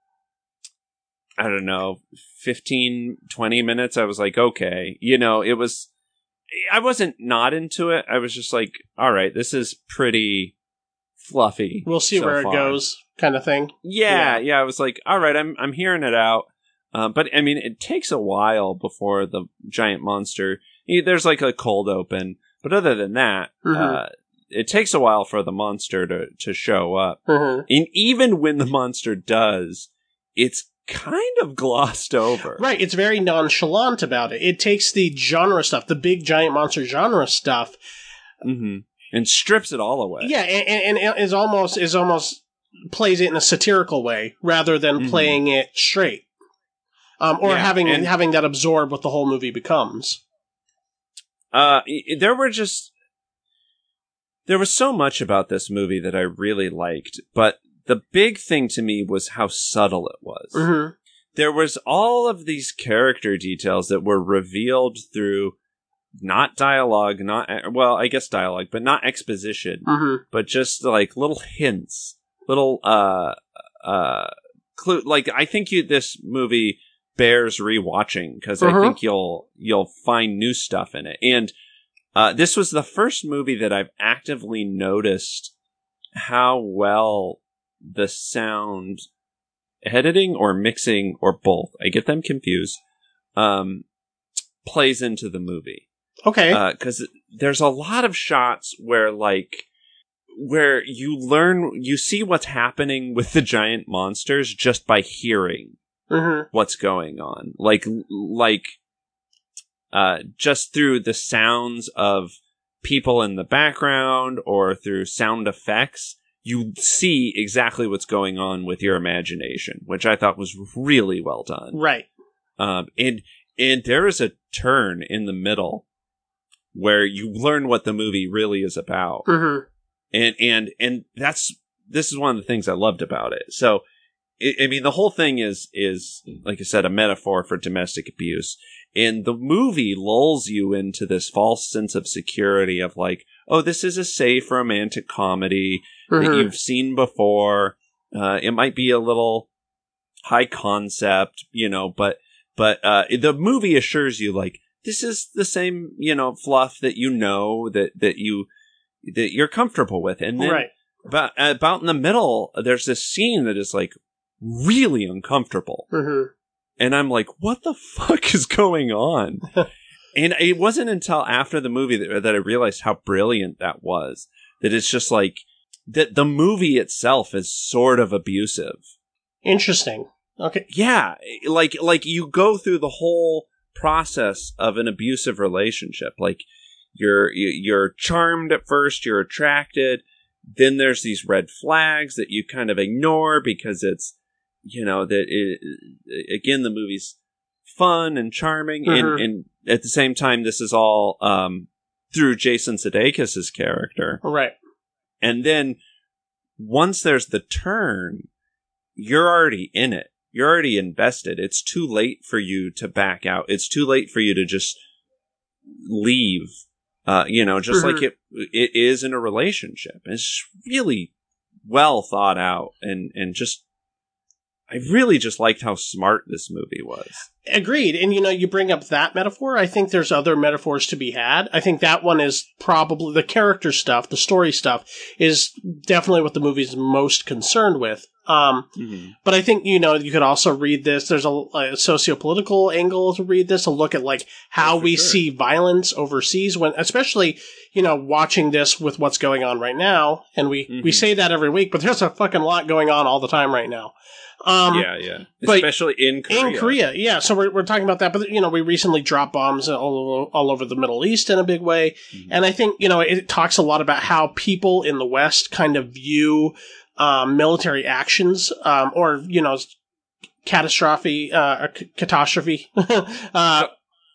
I don't know, fifteen, twenty minutes, I was like, okay, you know, it was. I wasn't not into it. I was just like, all right, this is pretty fluffy. We'll see so where far. it goes, kind of thing. Yeah, Yeah. yeah, I was like, all right, I'm I'm hearing it out. Um, but I mean, it takes a while before the giant monster. There's like a cold open, but other than that, Mhm. uh, it takes a while for the monster to to show up. Mhm. And even when the monster does, it's kind of glossed over. Right. It's very nonchalant about it. It takes the genre stuff, the big giant monster genre stuff, hmm And strips it all away. yeah, and, and, and is almost is almost plays it in a satirical way rather than Mhm. playing it straight, um, or Yeah, having and- having that absorb what the whole movie becomes. Uh, y- there were just there was so much about this movie that I really liked, but the big thing to me was how subtle it was. Mm-hmm. There was all of these character details that were revealed through not dialogue, not well, I guess dialogue, but not exposition, Mm-hmm. but just like little hints, little uh uh clue. Like I think you this movie bears rewatching because I Mhm. think you'll you'll find new stuff in it. And uh, this was the first movie that I've actively noticed how well the sound editing or mixing or both, I get them confused, um, plays into the movie. Okay. Because uh, there's a lot of shots where, like, where you learn, you see what's happening with the giant monsters just by hearing mm-hmm. what's going on. Like, like, uh, just through the sounds of people in the background or through sound effects, you see exactly what's going on with your imagination, which I thought was really well done. Right. Um, and, and there is a turn in the middle where you learn what the movie really is about. Mm-hmm. And, and, and that's, this is one of the things I loved about it. So, it, I mean, the whole thing is, is, like I said, a metaphor for domestic abuse. And the movie lulls you into this false sense of security of like, oh, this is a safe romantic comedy mm-hmm. that you've seen before. Uh, it might be a little high concept, you know, but, but, uh, the movie assures you like, this is the same, you know, fluff that you know, that, that you, that you're comfortable with. And then right. about, about in the middle, there's this scene that is like really uncomfortable. Mm-hmm. And I'm like, what the fuck is going on? And it wasn't until after the movie that, that I realized how brilliant that was. That it's just like, that the movie itself is sort of abusive. Interesting. Okay. Yeah. Like, like you go through the whole process of an abusive relationship. Like, you're, you're charmed at first, you're attracted. Then there's these red flags that you kind of ignore because it's, you know, that it, again, the movie's fun and charming. Mm-hmm. And, and at the same time, this is all, um, through Jason Sudeikis' character. Right. And then once there's the turn, you're already in it. You're already invested. It's too late for you to back out. It's too late for you to just leave. Uh, you know, just mm-hmm. like it, it is in a relationship. It's really well thought out and, and just, I really just liked how smart this movie was. Agreed. And, you know, you bring up that metaphor. I think there's other metaphors to be had. I think that one is probably the character stuff, the story stuff is definitely what the movie's most concerned with. Um, mm-hmm. But I think, you know, you could also read this. There's a, a socio-political angle to read this, a look at like how oh, we sure. see violence overseas when, especially, you know, watching this with what's going on right now. And we, mm-hmm. we say that every week, but there's a fucking lot going on all the time right now. Um, yeah, yeah. Especially in Korea. In Korea, yeah. So we're, we're talking about that. But, you know, we recently dropped bombs all, all over the Middle East in a big way. Mm-hmm. And I think, you know, it talks a lot about how people in the West kind of view um, military actions um, or, you know, catastrophe, uh, c- catastrophe. uh,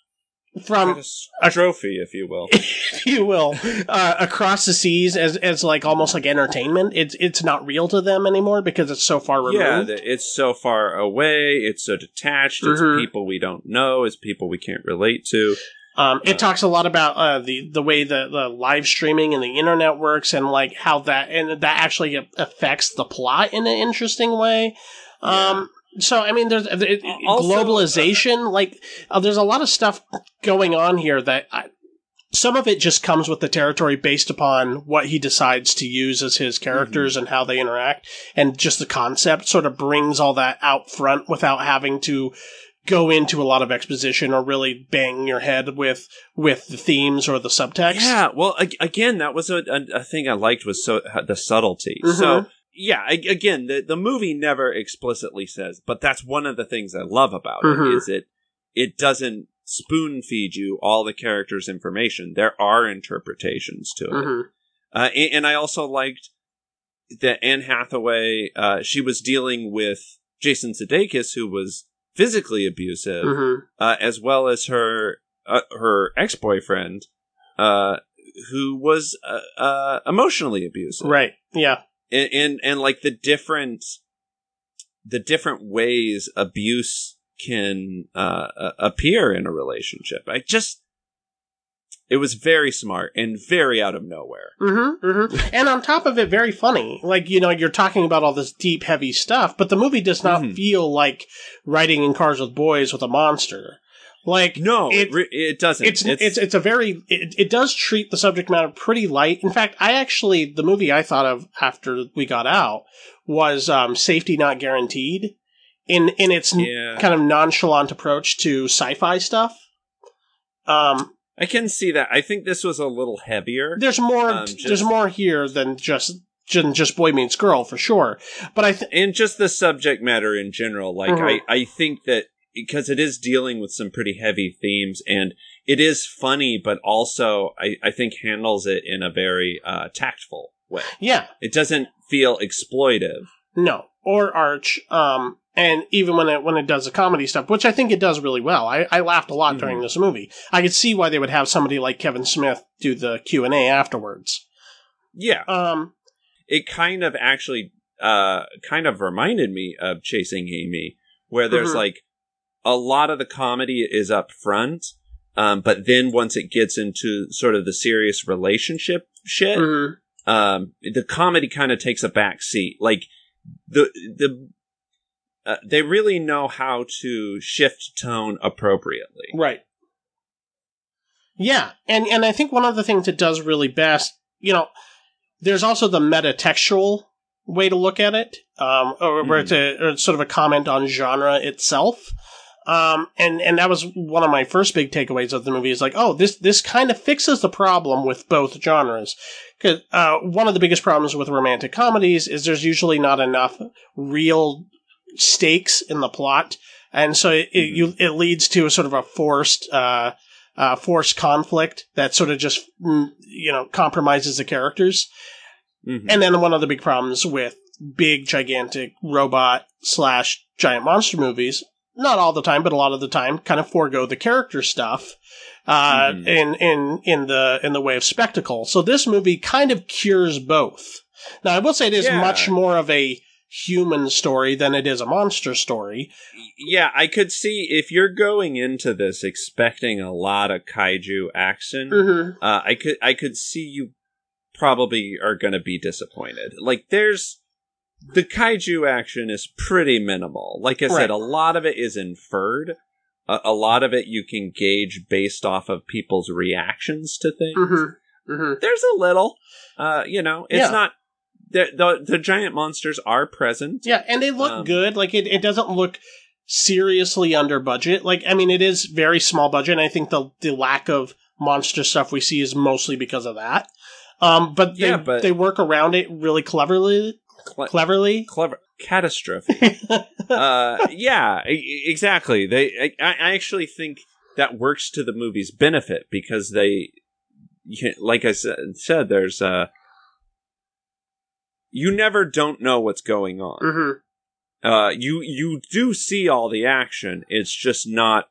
from a trophy, if you will, if you will, uh, across the seas as as like almost like entertainment. It's it's not real to them anymore because it's so far removed. Yeah, it's so far away. It's so detached. Mm-hmm. It's people we don't know. It's people we can't relate to. Um, it uh, talks a lot about uh, the the way the, the live streaming and the internet works, and like how that and that actually affects the plot in an interesting way. Um, yeah. So, I mean, there's it, also, globalization, uh, like, uh, there's a lot of stuff going on here that I, some of it just comes with the territory based upon what he decides to use as his characters mm-hmm. and how they interact. And just the concept sort of brings all that out front without having to go into a lot of exposition or really bang your head with with the themes or the subtext. Yeah, well, again, that was a, a, a thing I liked was so the subtlety. Mm-hmm. So... Yeah, again, the, the movie never explicitly says, but that's one of the things I love about mm-hmm. it, is it it doesn't spoon feed you all the characters' information. There are interpretations to it. Mm-hmm. Uh, and, and I also liked that Anne Hathaway, uh, she was dealing with Jason Sudeikis, who was physically abusive, mm-hmm. uh, as well as her uh, her ex-boyfriend, uh, who was uh, uh, emotionally abusive. Right, yeah. And, and and like the different the different ways abuse can uh, uh, appear in a relationship. I just it was very smart and very out of nowhere. Mm-hmm, mm-hmm. And on top of it, very funny. Like, you know, you're talking about all this deep, heavy stuff, but the movie does not mm-hmm. feel like Riding in Cars with Boys with a monster. Like, no, it, it, it doesn't. It's, it's it's it's a very it, it does treat the subject matter pretty light. In fact, I actually the movie I thought of after we got out was um, Safety Not Guaranteed, in in its Yeah. kind of nonchalant approach to sci-fi stuff. Um, I can see that. I think this was a little heavier. there's more. Um, just- there's more here than just than just Boy Meets Girl for sure. But I think And just the subject matter in general. Like, Mhm. I, I think that because it is dealing with some pretty heavy themes, and it is funny, but also I, I think handles it in a very uh, tactful way. yeah, It doesn't feel exploitive. no, or arch. Um, and even when it when it does the comedy stuff, which I think it does really well. I, I laughed a lot Mhm. during this movie. I could see why they would have somebody like Kevin Smith do the Q and A afterwards. Yeah. Um, It kind of actually uh, kind of reminded me of Chasing Amy, where there's Mhm. like a lot of the comedy is up front, um, but then once it gets into sort of the serious relationship shit, mhm. um, the comedy kind of takes a back seat. Like the the uh, they really know how to shift tone appropriately. Right. Yeah, and and I think one of the things it does really best, you know, there's also the metatextual way to look at it, um, or where it's, a, or it's sort of a comment on genre itself. Um, and, and that was one of my first big takeaways of the movie is like, oh, this, this kind of fixes the problem with both genres. Cause, uh, one of the biggest problems with romantic comedies is there's usually not enough real stakes in the plot. And so it, it, you, it leads to a sort of a forced, uh, uh, forced conflict that sort of just, mm, you know, compromises the characters. Mhm. And then one of the big problems with big, gigantic robot slash giant monster movies, not all the time, but a lot of the time, kind of forego the character stuff uh, Mhm. in in in the in the way of spectacle. So this movie kind of cures both. Now, I will say it is Yeah. much more of a human story than it is a monster story. Yeah, I could see if you're going into this expecting a lot of kaiju action, Mm-hmm. uh, I could I could see you probably are going to be disappointed. Like there's the kaiju action is pretty minimal. Like I Right. said, a lot of it is inferred. A, a lot of it you can gauge based off of people's reactions to things. Mm-hmm. Mm-hmm. There's a little, uh, you know, it's Yeah. not the, the the giant monsters are present. Yeah, and they look Um, good. Like it, it doesn't look seriously under budget. Like I mean, it is very small budget. And I think the the lack of monster stuff we see is mostly because of that. Um, but they Yeah, but- they work around it really cleverly. Cle- Cleverly. clever catastrophe. uh, yeah, e- exactly. They, I, I actually think that works to the movie's benefit because they, you- like I said, said there's uh you never don't know what's going on. Mm-hmm. Uh, you you do see all the action. It's just not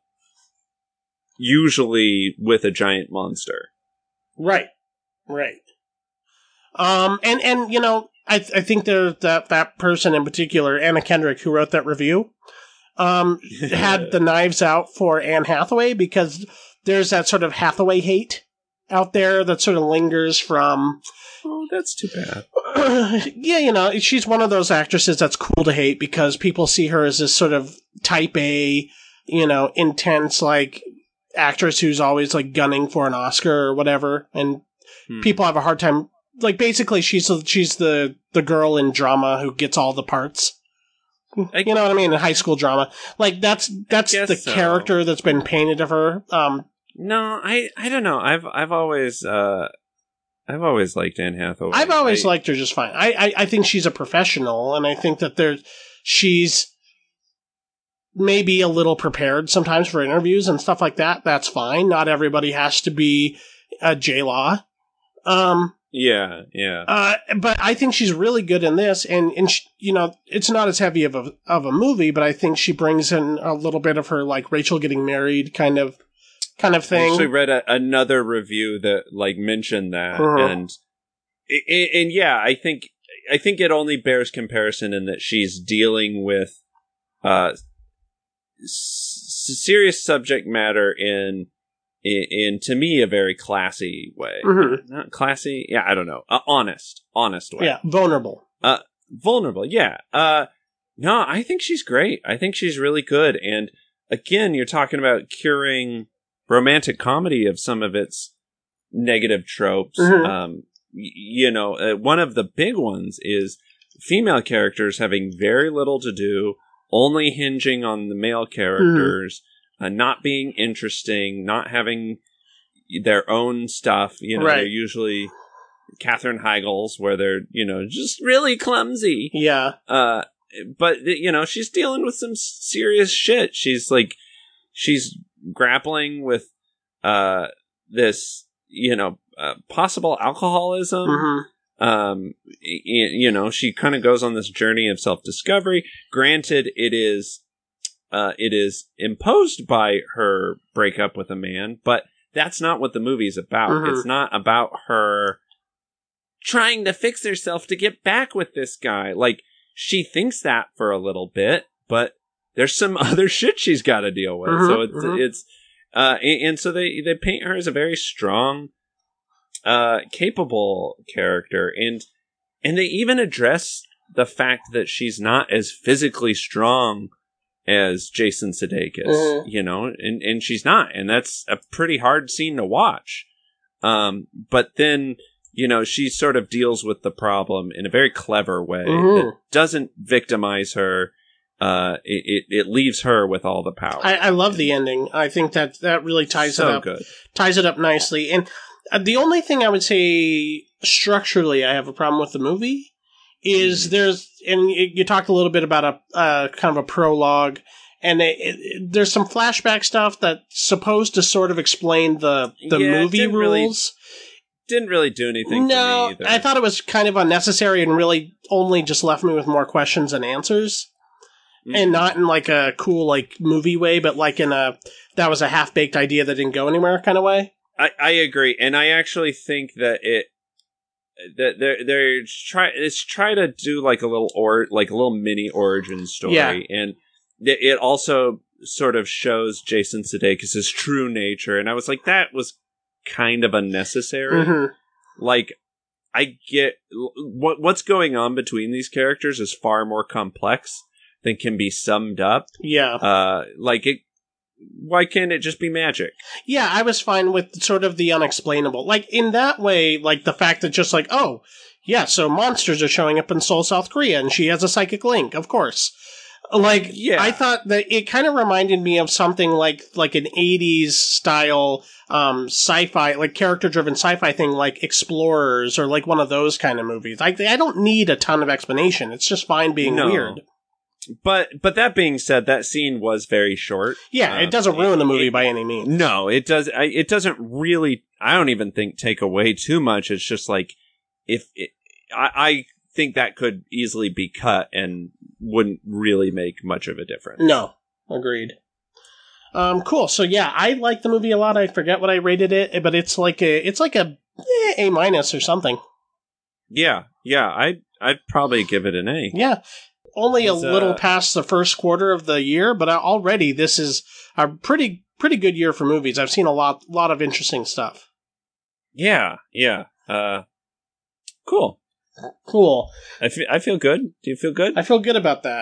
usually with a giant monster. Right. Right. Um, and, and, you know, I, I think there, that, that person in particular, Anna Kendrick, who wrote that review, um, had the knives out for Anne Hathaway because there's that sort of Hathaway hate out there that sort of lingers from, Oh, that's too bad. yeah, you know, she's one of those actresses that's cool to hate because people see her as this sort of type A, you know, intense, like, actress who's always, like, gunning for an Oscar or whatever, and Hmm. people have a hard time. Like basically, she's she's the the girl in drama who gets all the parts. I- you know what I mean? In high school drama, like that's that's guess the so. character that's been painted of her. Um, No, I I don't know. I've I've always uh I've always liked Anne Hathaway. I've always I, liked her just fine. I, I I think she's a professional, and I think that there's she's maybe a little prepared sometimes for interviews and stuff like that. That's fine. Not everybody has to be a J Law. Um. Yeah, yeah. Uh, but I think she's really good in this, and and she, you know, it's not as heavy of a of a movie, but I think she brings in a little bit of her like Rachel getting married kind of kind of I thing. actually read a, another review that like mentioned that, Uh-huh. and, and and yeah, I think I think it only bears comparison in that she's dealing with uh s- serious subject matter in, in in to me a very classy way. Mhm. Not classy, yeah, I don't know, uh, honest, honest way. Yeah, vulnerable. Vulnerable, yeah. Uh, no, I think she's great. I think she's really good. And again, you're talking about curing romantic comedy of some of its negative tropes. Mhm. Um, y- you know, uh, one of the big ones is female characters having very little to do only hinging on the male characters, mm. uh, not being interesting, not having their own stuff. You know, right. They're usually Katherine Heigl's, where they're, you know, just really clumsy. Yeah. Uh, but, you know, she's dealing with some serious shit. She's like, she's grappling with uh, this, you know, uh, possible alcoholism. Mm-hmm. Um, you know, she kind of goes on this journey of self-discovery. Granted, it is, uh, it is imposed by her breakup with a man, but that's not what the movie is about. Mm-hmm. It's not about her trying to fix herself to get back with this guy. Like, she thinks that for a little bit, but there's some other shit she's got to deal with. Mm-hmm. So it's, mm-hmm. it's, uh, and, and so they, they paint her as a very strong, uh, capable character. And, and they even address the fact that she's not as physically strong as Jason Sudeikis, mm-hmm. you know, and, and she's not. And that's a pretty hard scene to watch. Um, but then, you know, she sort of deals with the problem in a very clever way mm-hmm. that doesn't victimize her. Uh, it, it, it leaves her with all the power. I, I love the ending. I think that that really ties so it up. Good. Ties it up nicely. And uh, the only thing I would say structurally I have a problem with the movie is mm-hmm. there's, and you, you talked a little bit about a uh, kind of a prologue, and it, it, there's some flashback stuff that's supposed to sort of explain the, the yeah, movie rules. Really, didn't really do anything no, to me either. I thought it was kind of unnecessary and really only just left me with more questions than answers. Mm-hmm. And not in like a cool like movie way, but like in a that was a half-baked idea that didn't go anywhere kind of way. I, I agree, and I actually think that it that they're they're try it's try to do like a little or like a little mini origin story, yeah. and it also sort of shows Jason Sudeikis' true nature, and I was like, that was kind of unnecessary. Mm-hmm. Like, I get what what's going on between these characters is far more complex than can be summed up. Yeah. Uh, like it. Why can't it just be magic? Yeah, I was fine with sort of the unexplainable. Like, in that way, like, the fact that just like, oh, yeah, so monsters are showing up in Seoul, South Korea, and she has a psychic link, of course. Like, yeah. I thought that it kind of reminded me of something like like an eighties style um, sci-fi, like character-driven sci-fi thing, like Explorers, or like one of those kind of movies. I, I don't need a ton of explanation. It's just fine being no. weird. But but that being said, that scene was very short. Yeah, um, it doesn't ruin the movie it, by any means. No, it does. I, it doesn't really. I don't even think take away too much. It's just like if it, I, I think that could easily be cut and wouldn't really make much of a difference. No, agreed. Um, cool. So yeah, I like the movie a lot. I forget what I rated it, but it's like a it's like a eh, A minus or something. Yeah, yeah. I I'd probably give it an A. Yeah. Only a uh, little past the first quarter of the year, but already this is a pretty pretty good year for movies. I've seen a lot lot of interesting stuff. Yeah, yeah. Uh, cool. Cool. I feel, I feel good. Do you feel good? I feel good about that.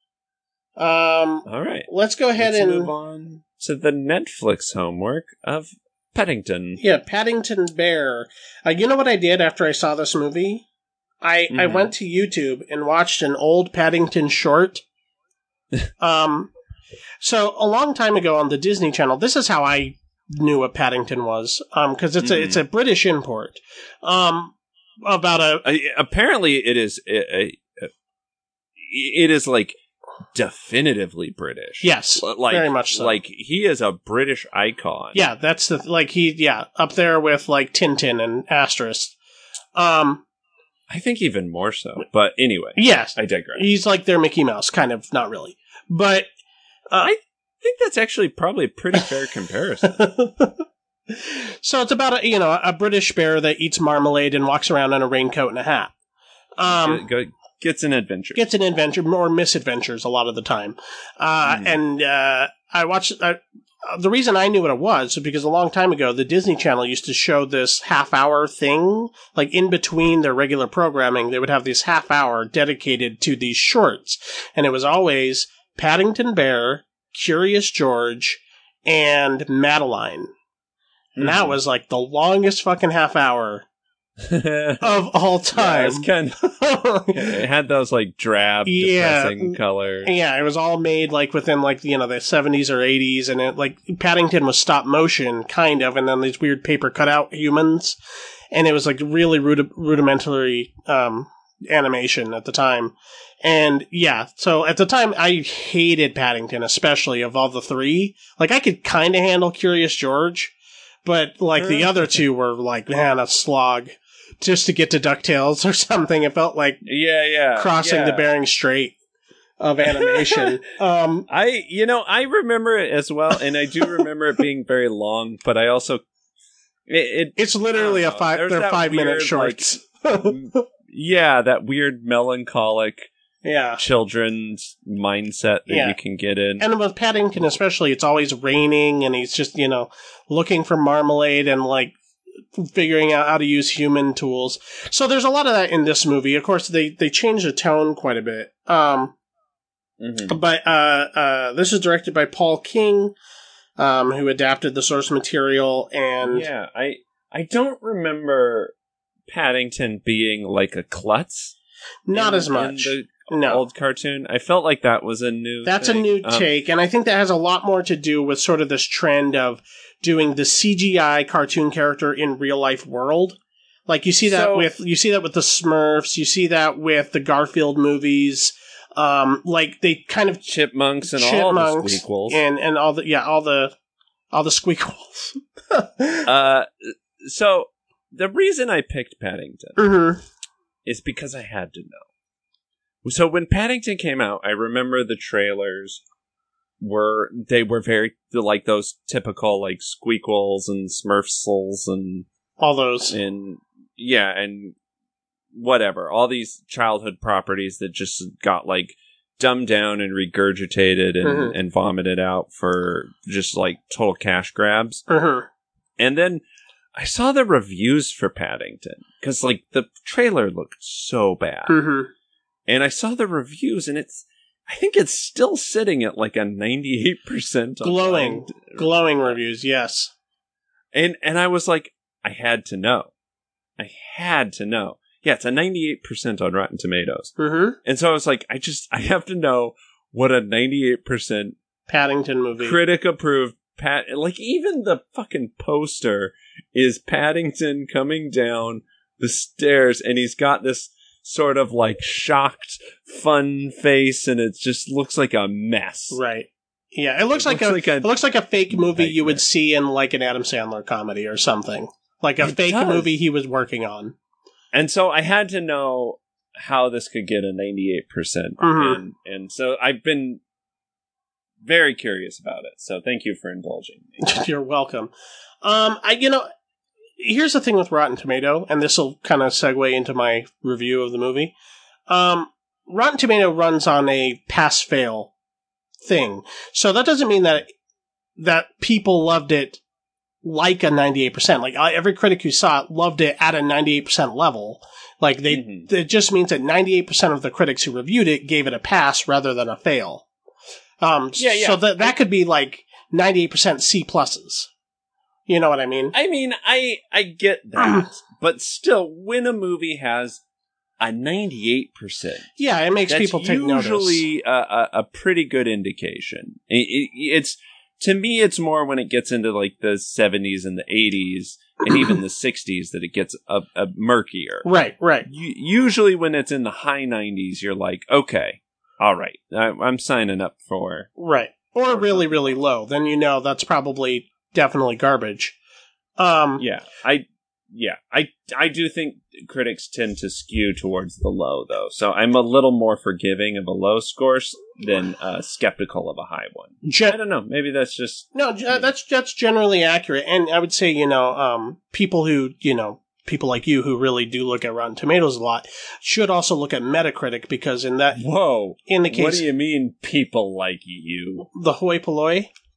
Um, All right. Let's go ahead let's and move on to the Netflix homework of Paddington. Yeah, Paddington Bear. Uh, you know what I did after I saw this movie? I, mm-hmm. I went to YouTube and watched an old Paddington short. um, so a long time ago on the Disney Channel, this is how I knew what Paddington was. Um, because it's mm-hmm. a it's a British import. Um, about a uh, apparently it is a, a, a, it is like definitively British. Yes, like, very much so. Like he is a British icon. Yeah, that's the like he yeah up there with like Tintin and Asterisk. Um. I think even more so, but anyway. Yes. I digress. He's like their Mickey Mouse, kind of, not really. But uh, I think that's actually probably a pretty fair comparison. So it's about a, you know, a British bear that eats marmalade and walks around in a raincoat and a hat. Um, go, go, gets an adventure. Gets an adventure, or misadventures a lot of the time. Uh, mm. And uh, I watched... Uh, the reason I knew what it was is because a long time ago, the Disney Channel used to show this half-hour thing, like in between their regular programming, they would have this half-hour dedicated to these shorts. And it was always Paddington Bear, Curious George, and Madeline. And mm-hmm. that was like the longest fucking half hour of all time. Yeah, it, was kind of, it had those like drab, Yeah. depressing colors. Yeah, it was all made like within like, you know, the seventies or eighties, and it like Paddington was stop motion kind of, and then these weird paper cutout humans, and it was like really rudi- rudimentary um animation at the time. And yeah, so at the time I hated Paddington, especially of all the three. Like I could kind of handle Curious George, but like the other two were like, man, a slog. Just to get to DuckTales or something, it felt like Yeah, yeah. crossing yeah. the Bering Strait of animation. um, I, you know, I remember it as well, and I do remember it being very long, but I also, it, it it's literally a know, five. there's They're that five minute weird, shorts. yeah, that weird melancholic yeah, children's mindset that Yeah. you can get in. and with Paddington especially, it's always raining, and he's just you know looking for marmalade and like figuring out how to use human tools. So there's a lot of that in this movie. Of course, they they change the tone quite a bit. Um, Mhm. But uh, uh, this is directed by Paul King, um, who adapted the source material, and Yeah, I I don't remember Paddington being like a klutz. not in- as much. in the No, old cartoon. I felt like that was a new. that's a thing. new Um, take, and I think that has a lot more to do with sort of this trend of doing the C G I cartoon character in real life world. Like you see that So- with you see that with the Smurfs, you see that with the Garfield movies. Um, like they kind of Chipmunks and all the chipmunks squeakquels. and and all the yeah all the all the squeakquels. uh, so the reason I picked Paddington mm-hmm. is because I had to know. So when Paddington came out, I remember the trailers were they were very like those typical like squeakquels and Smurfsels and All those. and yeah and whatever, all these childhood properties that just got like dumbed down and regurgitated and, Mhm. and vomited out for just like total cash grabs. Mm-hmm. And then I saw the reviews for Paddington because like the trailer looked so bad. Mm-hmm. And I saw the reviews, and it's, I think it's still sitting at like a ninety-eight percent on Glowing, Rotten- glowing reviews. Yes. And and I was like, I had to know. I had to know. Yeah, it's a ninety-eight percent on Rotten Tomatoes. Mm-hmm. And so I was like, I just, I have to know what a ninety-eight percent Paddington movie. critic approved Pat, like even the fucking poster is Paddington coming down the stairs, and he's got this sort of like shocked, fun face, and it just looks like a mess. Right. Yeah, it looks, It like, looks a, like a it looks like a fake movie you would nightmare. see see in like an Adam Sandler comedy or something. Like a It fake does. movie he was working on. And so I had to know how this could get a ninety-eight percent. Mhm. And, and so I've been very curious about it. So thank you for indulging me. You're welcome. Um, I you know, here's the thing with Rotten Tomato, and this will kind of segue into my review of the movie. Um, Rotten Tomato runs on a pass fail thing, so that doesn't mean that that people loved it like a ninety-eight percent. Like uh, every critic who saw it loved it at a ninety-eight percent level. Like they, Mhm. it just means that ninety-eight percent of the critics who reviewed it gave it a pass rather than a fail. Um, Yeah, yeah. So that that could be like ninety-eight percent C pluses. You know what I mean? I mean, I I get that, but still, when a movie has a ninety-eight percent, Yeah, it makes that's people take notice. usually a, a, a pretty good indication. It, it, it's to me, it's more when it gets into like the seventies and the eighties and even the sixties that it gets a, a murkier. Right, right. U- usually, when it's in the high nineties, you're like, okay, all right, I, I'm signing up for. Right. Or really, really low. Then you know that's probably definitely garbage. Um, Yeah, I yeah, I I do think critics tend to skew towards the low though, so I'm a little more forgiving of a low score s- than uh, skeptical of a high one. gen- I don't know, maybe that's just no, ge- that's that's generally accurate. And I would say, you know, um, people who, you know, people like you who really do look at Rotten Tomatoes a lot should also look at Metacritic, because in that, whoa. in the What case, do you mean, people like you? the hoi polloi,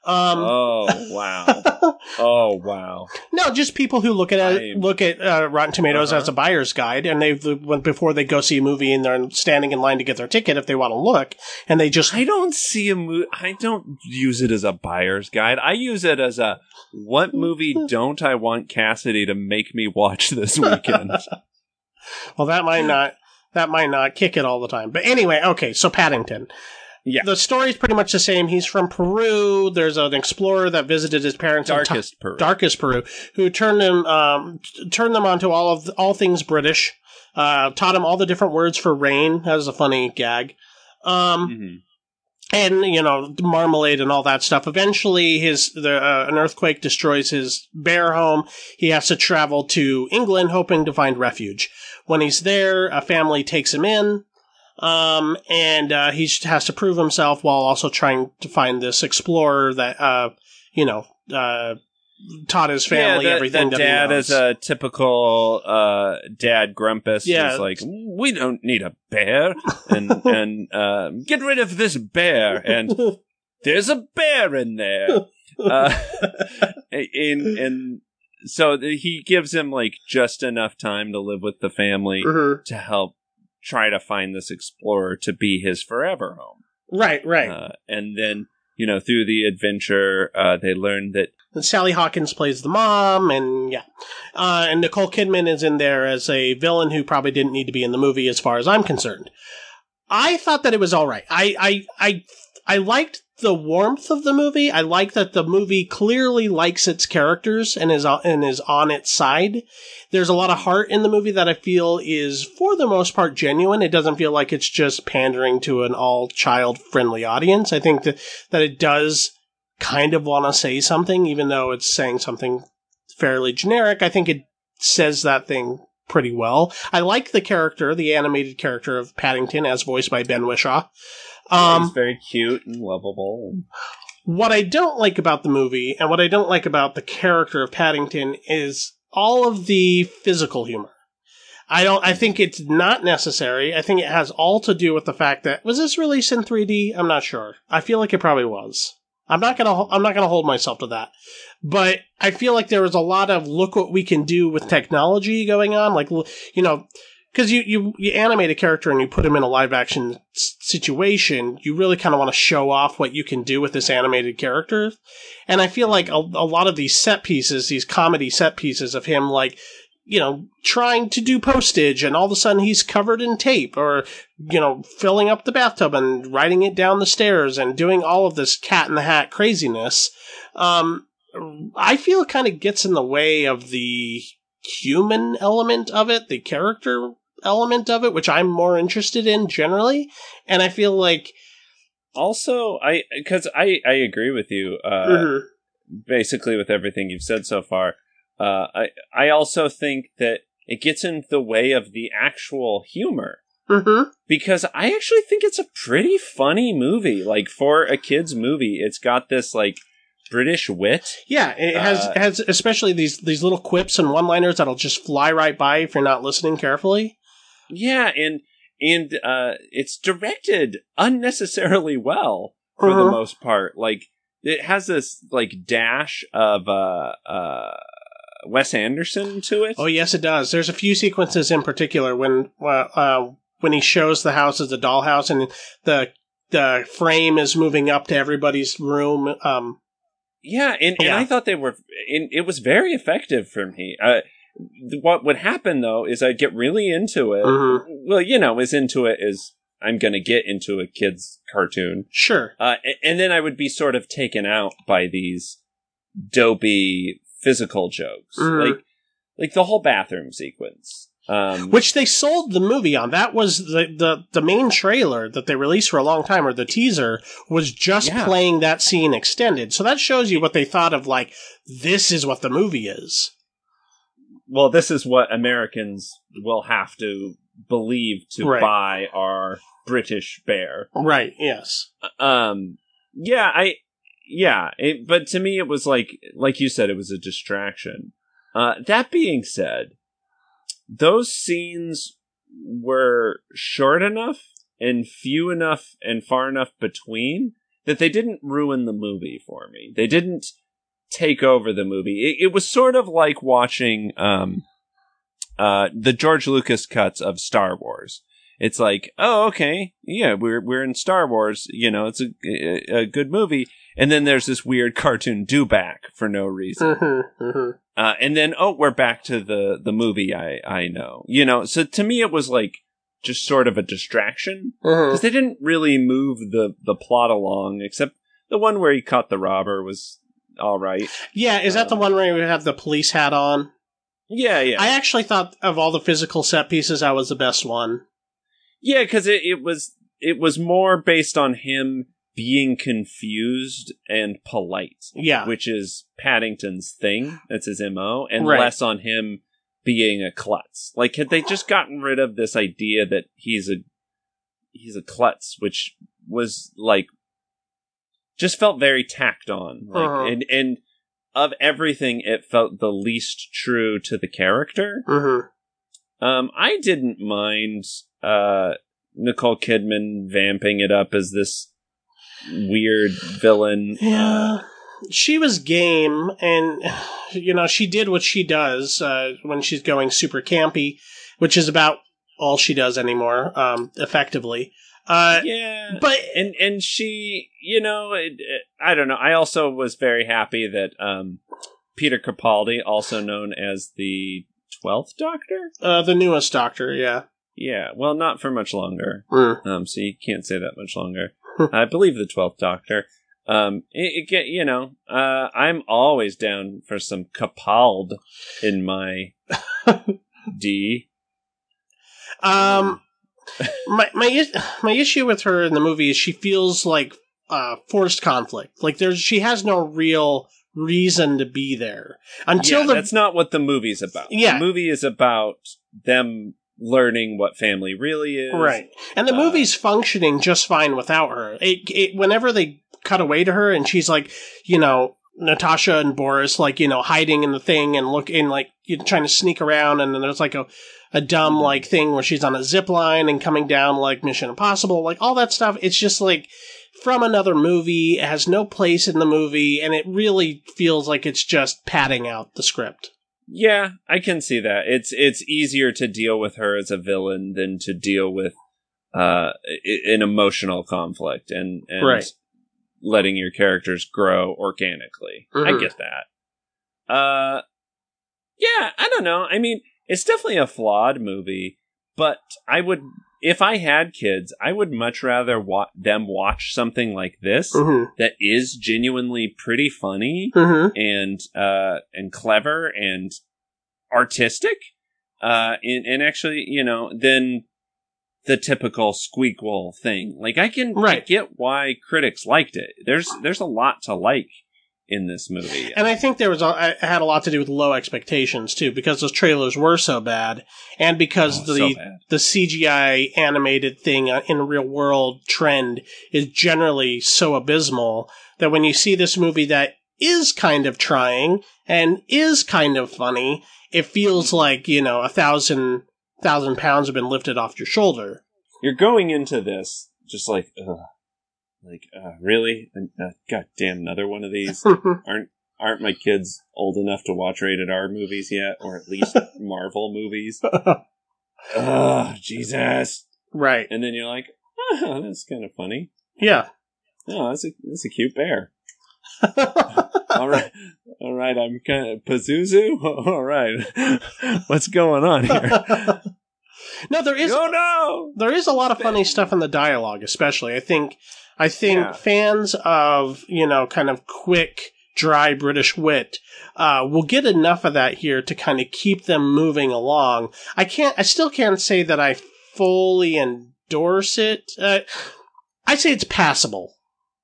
Um, oh wow! Oh wow! No, just people who look at I, look at uh, Rotten Tomatoes uh-huh. as a buyer's guide, and they when before they go see a movie and they're standing in line to get their ticket if they want to look, and they just I don't see a movie. I don't use it as a buyer's guide. I use it as a what movie don't I want Cassidy to make me watch this weekend? Well, that might not that might not kick it all the time, but anyway, okay. So Paddington. Yeah. The story's pretty much the same. He's from Peru. There's an explorer that visited his parents Darkest in Peru. Darkest Peru, who turned him um, t- turned them onto all of all things British. Uh, taught him all the different words for rain. That was a funny gag. Um, mm-hmm. And you know, marmalade and all that stuff. Eventually, his the uh, an earthquake destroys his bear home. He has to travel to England, hoping to find refuge. When he's there, a family takes him in. Um, and, uh, he has to prove himself while also trying to find this explorer that, uh, you know, uh, taught his family yeah, the, everything the that dad he knows. is a typical, uh, dad grumpus. Yeah. He's like, we don't need a bear. And, and, uh, get rid of this bear. And there's a bear in there. Uh, and, and so he gives him, like, just enough time to live with the family mm-hmm. to help try to find this explorer to be his forever home. Right, right. Uh, and then, you know, through the adventure, uh, they learn that... And Sally Hawkins plays the mom, and yeah. Uh, and Nicole Kidman is in there as a villain who probably didn't need to be in the movie as far as I'm concerned. I thought that it was all right. I, I, I, I liked the warmth of the movie. I like that the movie clearly likes its characters and is on, and is on its side. There's a lot of heart in the movie that I feel is, for the most part, genuine. It doesn't feel like it's just pandering to an all-child-friendly audience. I think that, that it does kind of want to say something, even though it's saying something fairly generic. I think it says that thing pretty well. I like the character, the animated character of Paddington, as voiced by Ben Whishaw. Um, He's very cute and lovable. What I don't like about the movie, and what I don't like about the character of Paddington, is all of the physical humor. I don't. I think it's not necessary. I think it has all to do with the fact that was this released in three D? I'm not sure. I feel like it probably was. I'm not gonna. I'm not gonna hold myself to that. But I feel like there was a lot of look what we can do with technology going on. Like, you know. Because you, you, you animate a character and you put him in a live action s- situation, you really kind of want to show off what you can do with this animated character. And I feel like a, a lot of these set pieces, these comedy set pieces of him, like, you know, trying to do postage and all of a sudden he's covered in tape, or, you know, filling up the bathtub and riding it down the stairs and doing all of this cat in the hat craziness, um, I feel kind of gets in the way of the human element of it, the character element of it, which I'm more interested in generally. And I feel like also I because I I agree with you uh mm-hmm. basically with everything you've said so far. uh I I also think that it gets in the way of the actual humor, mm-hmm. because I actually think it's a pretty funny movie. Like, for a kid's movie, it's got this like British wit. Yeah, it has uh, has especially these these little quips and one-liners that'll just fly right by if you're not listening carefully. Yeah, and and uh, it's directed unnecessarily well for uh-huh. the most part. Like, it has this like dash of uh, uh, Wes Anderson to it. Oh yes, it does. There's a few sequences in particular when uh, uh, when he shows the house as a dollhouse and the the frame is moving up to everybody's room. Um, Yeah, and, and yeah. I thought they were, and it was very effective for me. Uh, what would happen, though, is I'd get really into it. Mm-hmm. Well, you know, as into it as I'm going to get into a kid's cartoon. Sure. Uh, and then I would be sort of taken out by these dopey physical jokes. Mm-hmm. Like, like the whole bathroom sequence. Um, Which they sold the movie on. That was the, the, the main trailer that they released for a long time, or the teaser, was just yeah. playing that scene extended. So that shows you what they thought of, like, this is what the movie is. Well, this is what Americans will have to believe to right. buy our British bear. Right, yes. Um, yeah, I, yeah, it, but to me it was like, like you said, it was a distraction. Uh, that being said, those scenes were short enough and few enough and far enough between that they didn't ruin the movie for me. They didn't take over the movie. It, it was sort of like watching um, uh, the George Lucas cuts of Star Wars. It's like, oh, okay, yeah, we're we're in Star Wars. You know, it's a, a, a good movie. And then there's this weird cartoon do back for no reason. Mm-hmm, mm-hmm. Uh, and then, oh, we're back to the, the movie I, I know. You know, so to me it was like just sort of a distraction. Because Mm-hmm. they didn't really move the, the plot along, except the one where he caught the robber was all right. Yeah, is that the Uh, one where you have the police hat on? Yeah, yeah. I actually thought of all the physical set pieces, that was the best one. Yeah, because it, it was it was more based on him being confused and polite, Yeah. which is Paddington's thing. That's his M O, and Right. less on him being a klutz. Like, had they just gotten rid of this idea that he's a he's a klutz, which was like just felt very tacked on, like, Uh-huh. and and of everything, it felt the least true to the character. Mm-hmm. Um, I didn't mind uh, Nicole Kidman vamping it up as this weird villain. Yeah. Uh, She was game, and, you know, she did what she does uh, when she's going super campy, which is about all she does anymore, um, effectively. Uh, yeah, but and and she, you know, it, it, I don't know. I also was very happy that um, Peter Capaldi, also known as the Twelfth Doctor, uh, the newest Doctor, yeah. yeah, well, not for much longer. Mm. Um, so you can't say that much longer. I believe the Twelfth Doctor. Um, it, it get you know, uh, I'm always down for some Capaldi in my D. Um, my my is- my issue with her in the movie is she feels like uh, forced conflict. Like there's she has no real reason to be there until yeah, the that's not what the movie's about. Yeah. The movie is about them learning what family really is. right, and the uh, movie's functioning just fine without her. It, it whenever they cut away to her and she's like, you know, Natasha and Boris like you know hiding in the thing and looking like you know, trying to sneak around, and then there's like a a dumb like thing where she's on a zip line and coming down like Mission Impossible, like all that stuff. It's just like from another movie. It has no place in the movie, and it really feels like it's just padding out the script. Yeah, I can see that. It's it's easier to deal with her as a villain than to deal with uh, i- an emotional conflict and, and Right. letting your characters grow organically. I Mhm. get that. Uh, yeah, I don't know. I mean, it's definitely a flawed movie, but I would, if I had kids, I would much rather wa- them watch something like this Mm-hmm. that is genuinely pretty funny Mm-hmm. and uh, and clever and artistic, uh, and, and actually, you know, than the typical squeakquel thing. Like, I can I Right. get why critics liked it. There's there's a lot to like in this movie. And I think there was a, it had a lot to do with low expectations too, because those trailers were so bad, and because Oh, the so bad. the C G I animated thing in the real world trend is generally so abysmal that when you see this movie that is kind of trying and is kind of funny, it feels like you know a thousand thousand pounds have been lifted off your shoulder. You're going into this just like, ugh. Like, uh, really? Uh, God damn, another one of these? aren't aren't my kids old enough to watch rated R movies yet, or at least Marvel movies? Ugh, Jesus! Right? And then you're like, oh, that's kind of funny. Yeah. Oh, that's a that's a cute bear. All right, all right. I'm kind of Pazuzu. All right, what's going on here? No, there is Oh no! there is a lot of funny stuff in the dialogue, especially. I think I think Yeah. fans of, you know, kind of quick, dry British wit uh, will get enough of that here to kind of keep them moving along. I can't I still can't say that I fully endorse it. Uh, I'd say it's passable.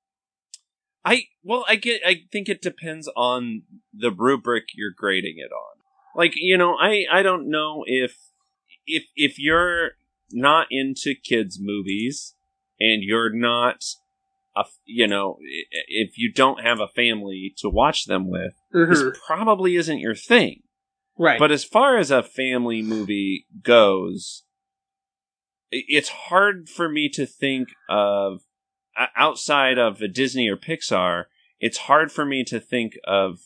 I well, I get. I think it depends on the rubric you're grading it on. Like, you know, I I don't know if if if you're not into kids movies and you're not a you know i- if you don't have a family to watch them with, this probably isn't your thing. Right. But as far as a family movie goes, i- it's hard for me to think of outside of a Disney or Pixar, it's hard for me to think of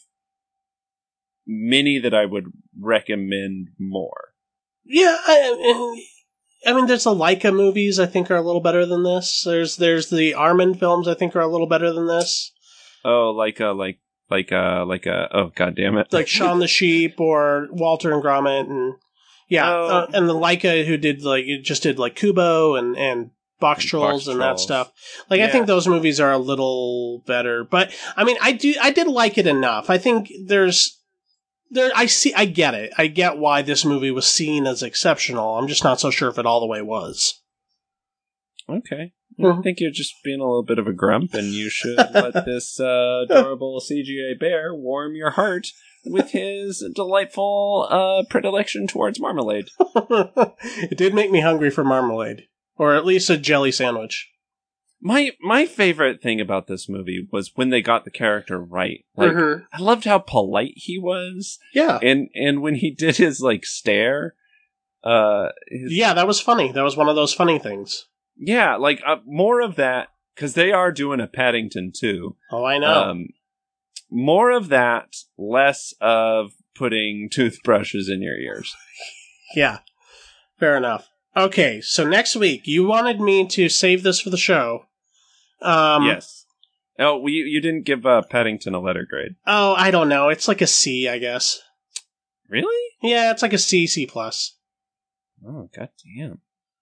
many that I would recommend more. Yeah, I, I mean, there's the Leica movies I think are a little better than this. There's there's the Armin films I think are a little better than this. Oh, like a like like a like a oh god damn it, like Shaun the Sheep or Walter and Gromit and yeah, Oh. uh, and the Leica who did like just did like Kubo and and Box And Trolls Box and that Trolls. stuff. Like I Yeah. think those movies are a little better, but I mean I do I did like it enough. I think there's there I see I get it. I get why this movie was seen as exceptional. I'm just not so sure if it all the way was. Okay. Mhm. I think you're just being a little bit of a grump, and you should let this uh, adorable C G I bear warm your heart with his delightful uh, predilection towards marmalade. It did make me hungry for marmalade, or at least a jelly sandwich. My my favorite thing about this movie was when they got the character right. Like Mhm. I loved how polite he was, Yeah. and and when he did his like stare, uh, his, Yeah, that was funny. That was one of those funny things. yeah, like uh, more of that because they are doing a Paddington too. Oh, I know. Um, more of that, less of putting toothbrushes in your ears. Yeah, fair enough. Okay, so next week, you wanted me to save this for the show. Um, Yes. Oh, we, you didn't give uh, Paddington a letter grade. Oh, I don't know. It's like a C, I guess. Really? Yeah, it's like a C, C plus. Oh, goddamn.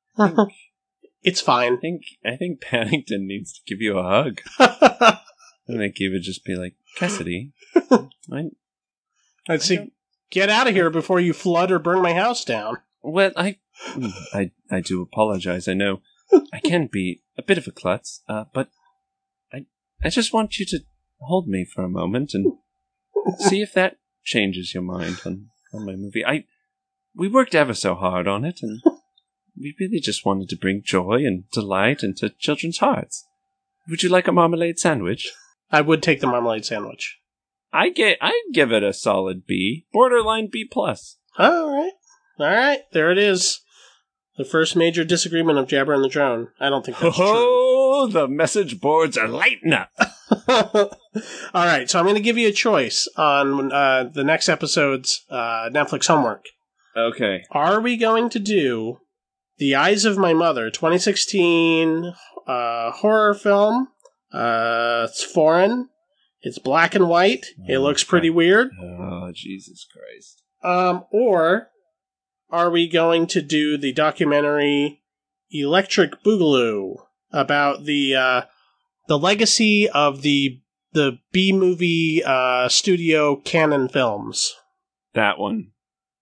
It's I fine. think I think Paddington needs to give you a hug. I think he would just be like, Cassidy, I, Let's see. Get out of here before you flood or burn my house down. well, I, I, I do apologize. I know I can be a bit of a klutz, uh, but I, I just want you to hold me for a moment and see if that changes your mind on, on my movie. I, we worked ever so hard on it, and we really just wanted to bring joy and delight into children's hearts. Would you like a marmalade sandwich? I would take the marmalade sandwich. I get, I'd give it a solid B, borderline B plus. All right. All right. There it is. The first major disagreement of Jabber and the Drone. I don't think that's true. Oh, the message boards are lighting up. All right. So I'm going to give you a choice on uh, the next episode's uh, Netflix homework. Okay. Are we going to do The Eyes of My Mother, twenty sixteen uh, horror film? Uh, it's foreign. It's black and white. It looks pretty weird. Oh, Jesus Christ. Um, or are we going to do the documentary Electric Boogaloo about the uh, the legacy of the the B movie uh, studio Canon Films? That one.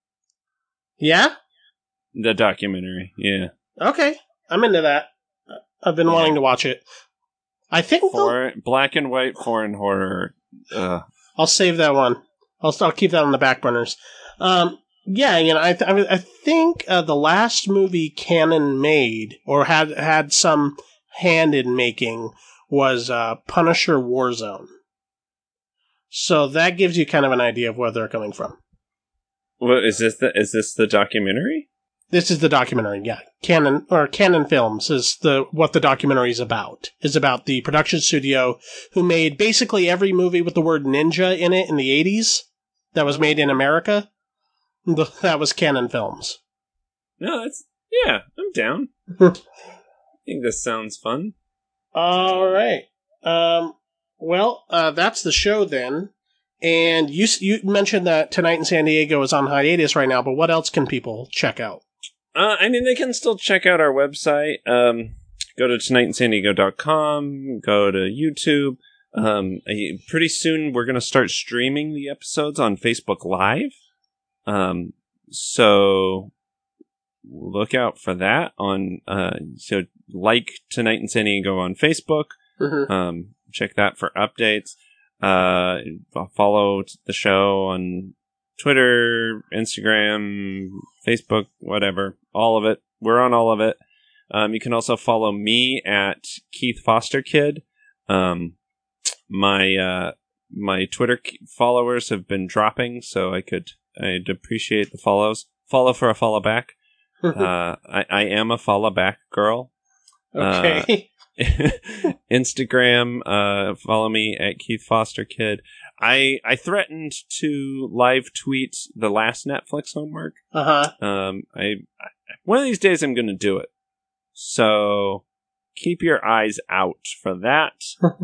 Yeah. The documentary, yeah. Okay, I'm into that. I've been Yeah. wanting to watch it. I think they'll- For black and white foreign horror. Uh, I'll save that one. I'll, I'll keep that on the back burners. Um, yeah, you know, I, th- I, mean, I think uh, the last movie Canon made or had had some hand in making was uh, Punisher Warzone. So that gives you kind of an idea of where they're coming from. what is this? The, is this the documentary? This is the documentary, yeah. Canon or Canon Films is the what the documentary is about. Is about the production studio who made basically every movie with the word ninja in it in the eighties that was made in America. The- That was Canon Films. No, that's yeah. I'm down. I think this sounds fun. All right. Um. Well, uh, that's the show then. And you s- you mentioned that Tonight in San Diego is on hiatus right now, but what else can people check out? Uh, I mean, they can still check out our website. Um, go to tonight in san diego dot com. Go to YouTube. Um, I- pretty soon we're going to start streaming the episodes on Facebook Live. Um, so look out for that on. Uh, so like Tonight in San Diego on Facebook. Mm-hmm. Um, check that for updates. Uh, follow the show on Twitter, Instagram, Facebook, whatever. All of it. We're on all of it. Um, you can also follow me at Keith Foster Kid. Um, my, uh, my Twitter followers have been dropping, so I could, I'd appreciate the follows. Follow for a follow back. uh, I, I am a follow back girl. Okay. Instagram, uh, follow me at Keith Foster Kid. I I threatened to live tweet the last Netflix homework. Uh huh. Um, I, I one of these days I'm going to do it. So keep your eyes out for that.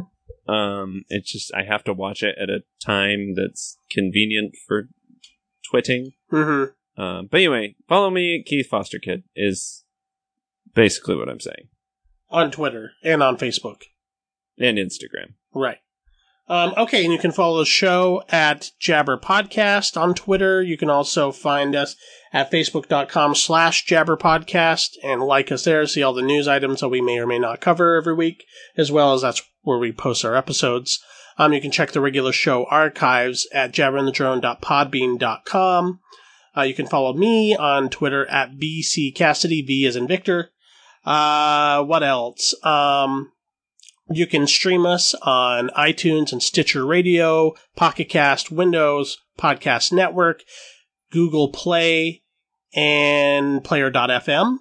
um, it's just I have to watch it at a time that's convenient for twitting. Mm-hmm. Um, but anyway, follow me at Keith Foster Kid is basically what I'm saying. On Twitter and on Facebook. And Instagram. Right. Um, okay, and you can follow the show at Jabber Podcast on Twitter. You can also find us at facebook.com slash Jabber Podcast and like us there, see all the news items that we may or may not cover every week, as well as that's where we post our episodes. Um, you can check the regular show archives at jabber and the drone dot podbean dot com. Uh, you can follow me on Twitter at B C Cassidy, V as in Victor. Uh, what else? Um, you can stream us on iTunes and Stitcher Radio, Pocket Cast, Windows, Podcast Network, Google Play, and Player dot f m.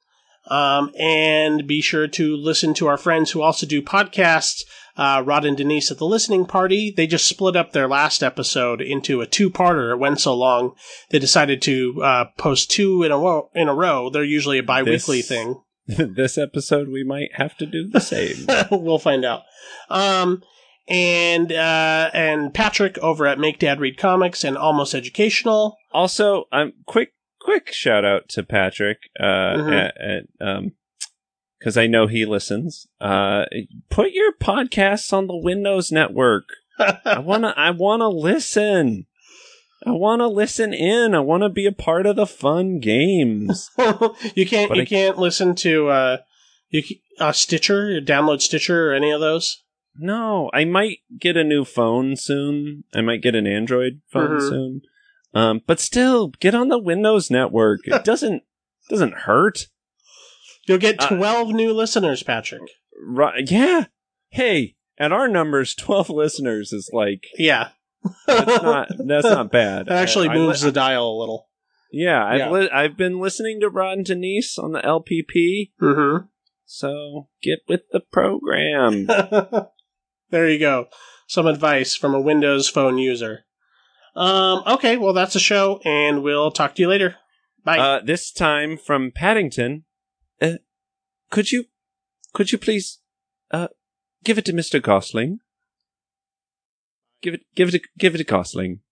Um, and be sure to listen to our friends who also do podcasts, uh, Rod and Denise at the Listening Party. They just split up their last episode into a two-parter. It went so long, they decided to uh, post two in a row. In a row. They're usually a bi-weekly This- thing. This episode, we might have to do the same. We'll find out. Um, and uh, and Patrick over at Make Dad Read Comics and Almost Educational. Also, um, quick, quick shout out to Patrick, uh, Mhm. at, at um, because I know he listens. Uh, put your podcasts on the Windows Network. I wanna, I wanna listen. I want to listen in. I want to be a part of the fun games. you can't But you I- can't listen to uh, you c- uh, Stitcher, you download Stitcher or any of those. No, I might get a new phone soon. I might get an Android phone Mhm. soon. Um, but still, get on the Windows Network. It doesn't doesn't hurt. You'll get Uh, twelve new listeners, Patrick. Right? Yeah. Hey, at our numbers, twelve listeners is like Yeah, that's not that's not bad. It actually I- I moves li- the dial a little. yeah, I've Yeah. Li- I've been listening to Rod and Denise on the L P P. Mm-hmm. So get with the program. There you go. Some advice from a Windows phone user. Um, okay, well, that's the show, and we'll talk to you later. Bye. Uh, this time from Paddington. Uh, could you, could you please, uh, give it to Mister Gosling? Give it, give it, to, give it to Gosling.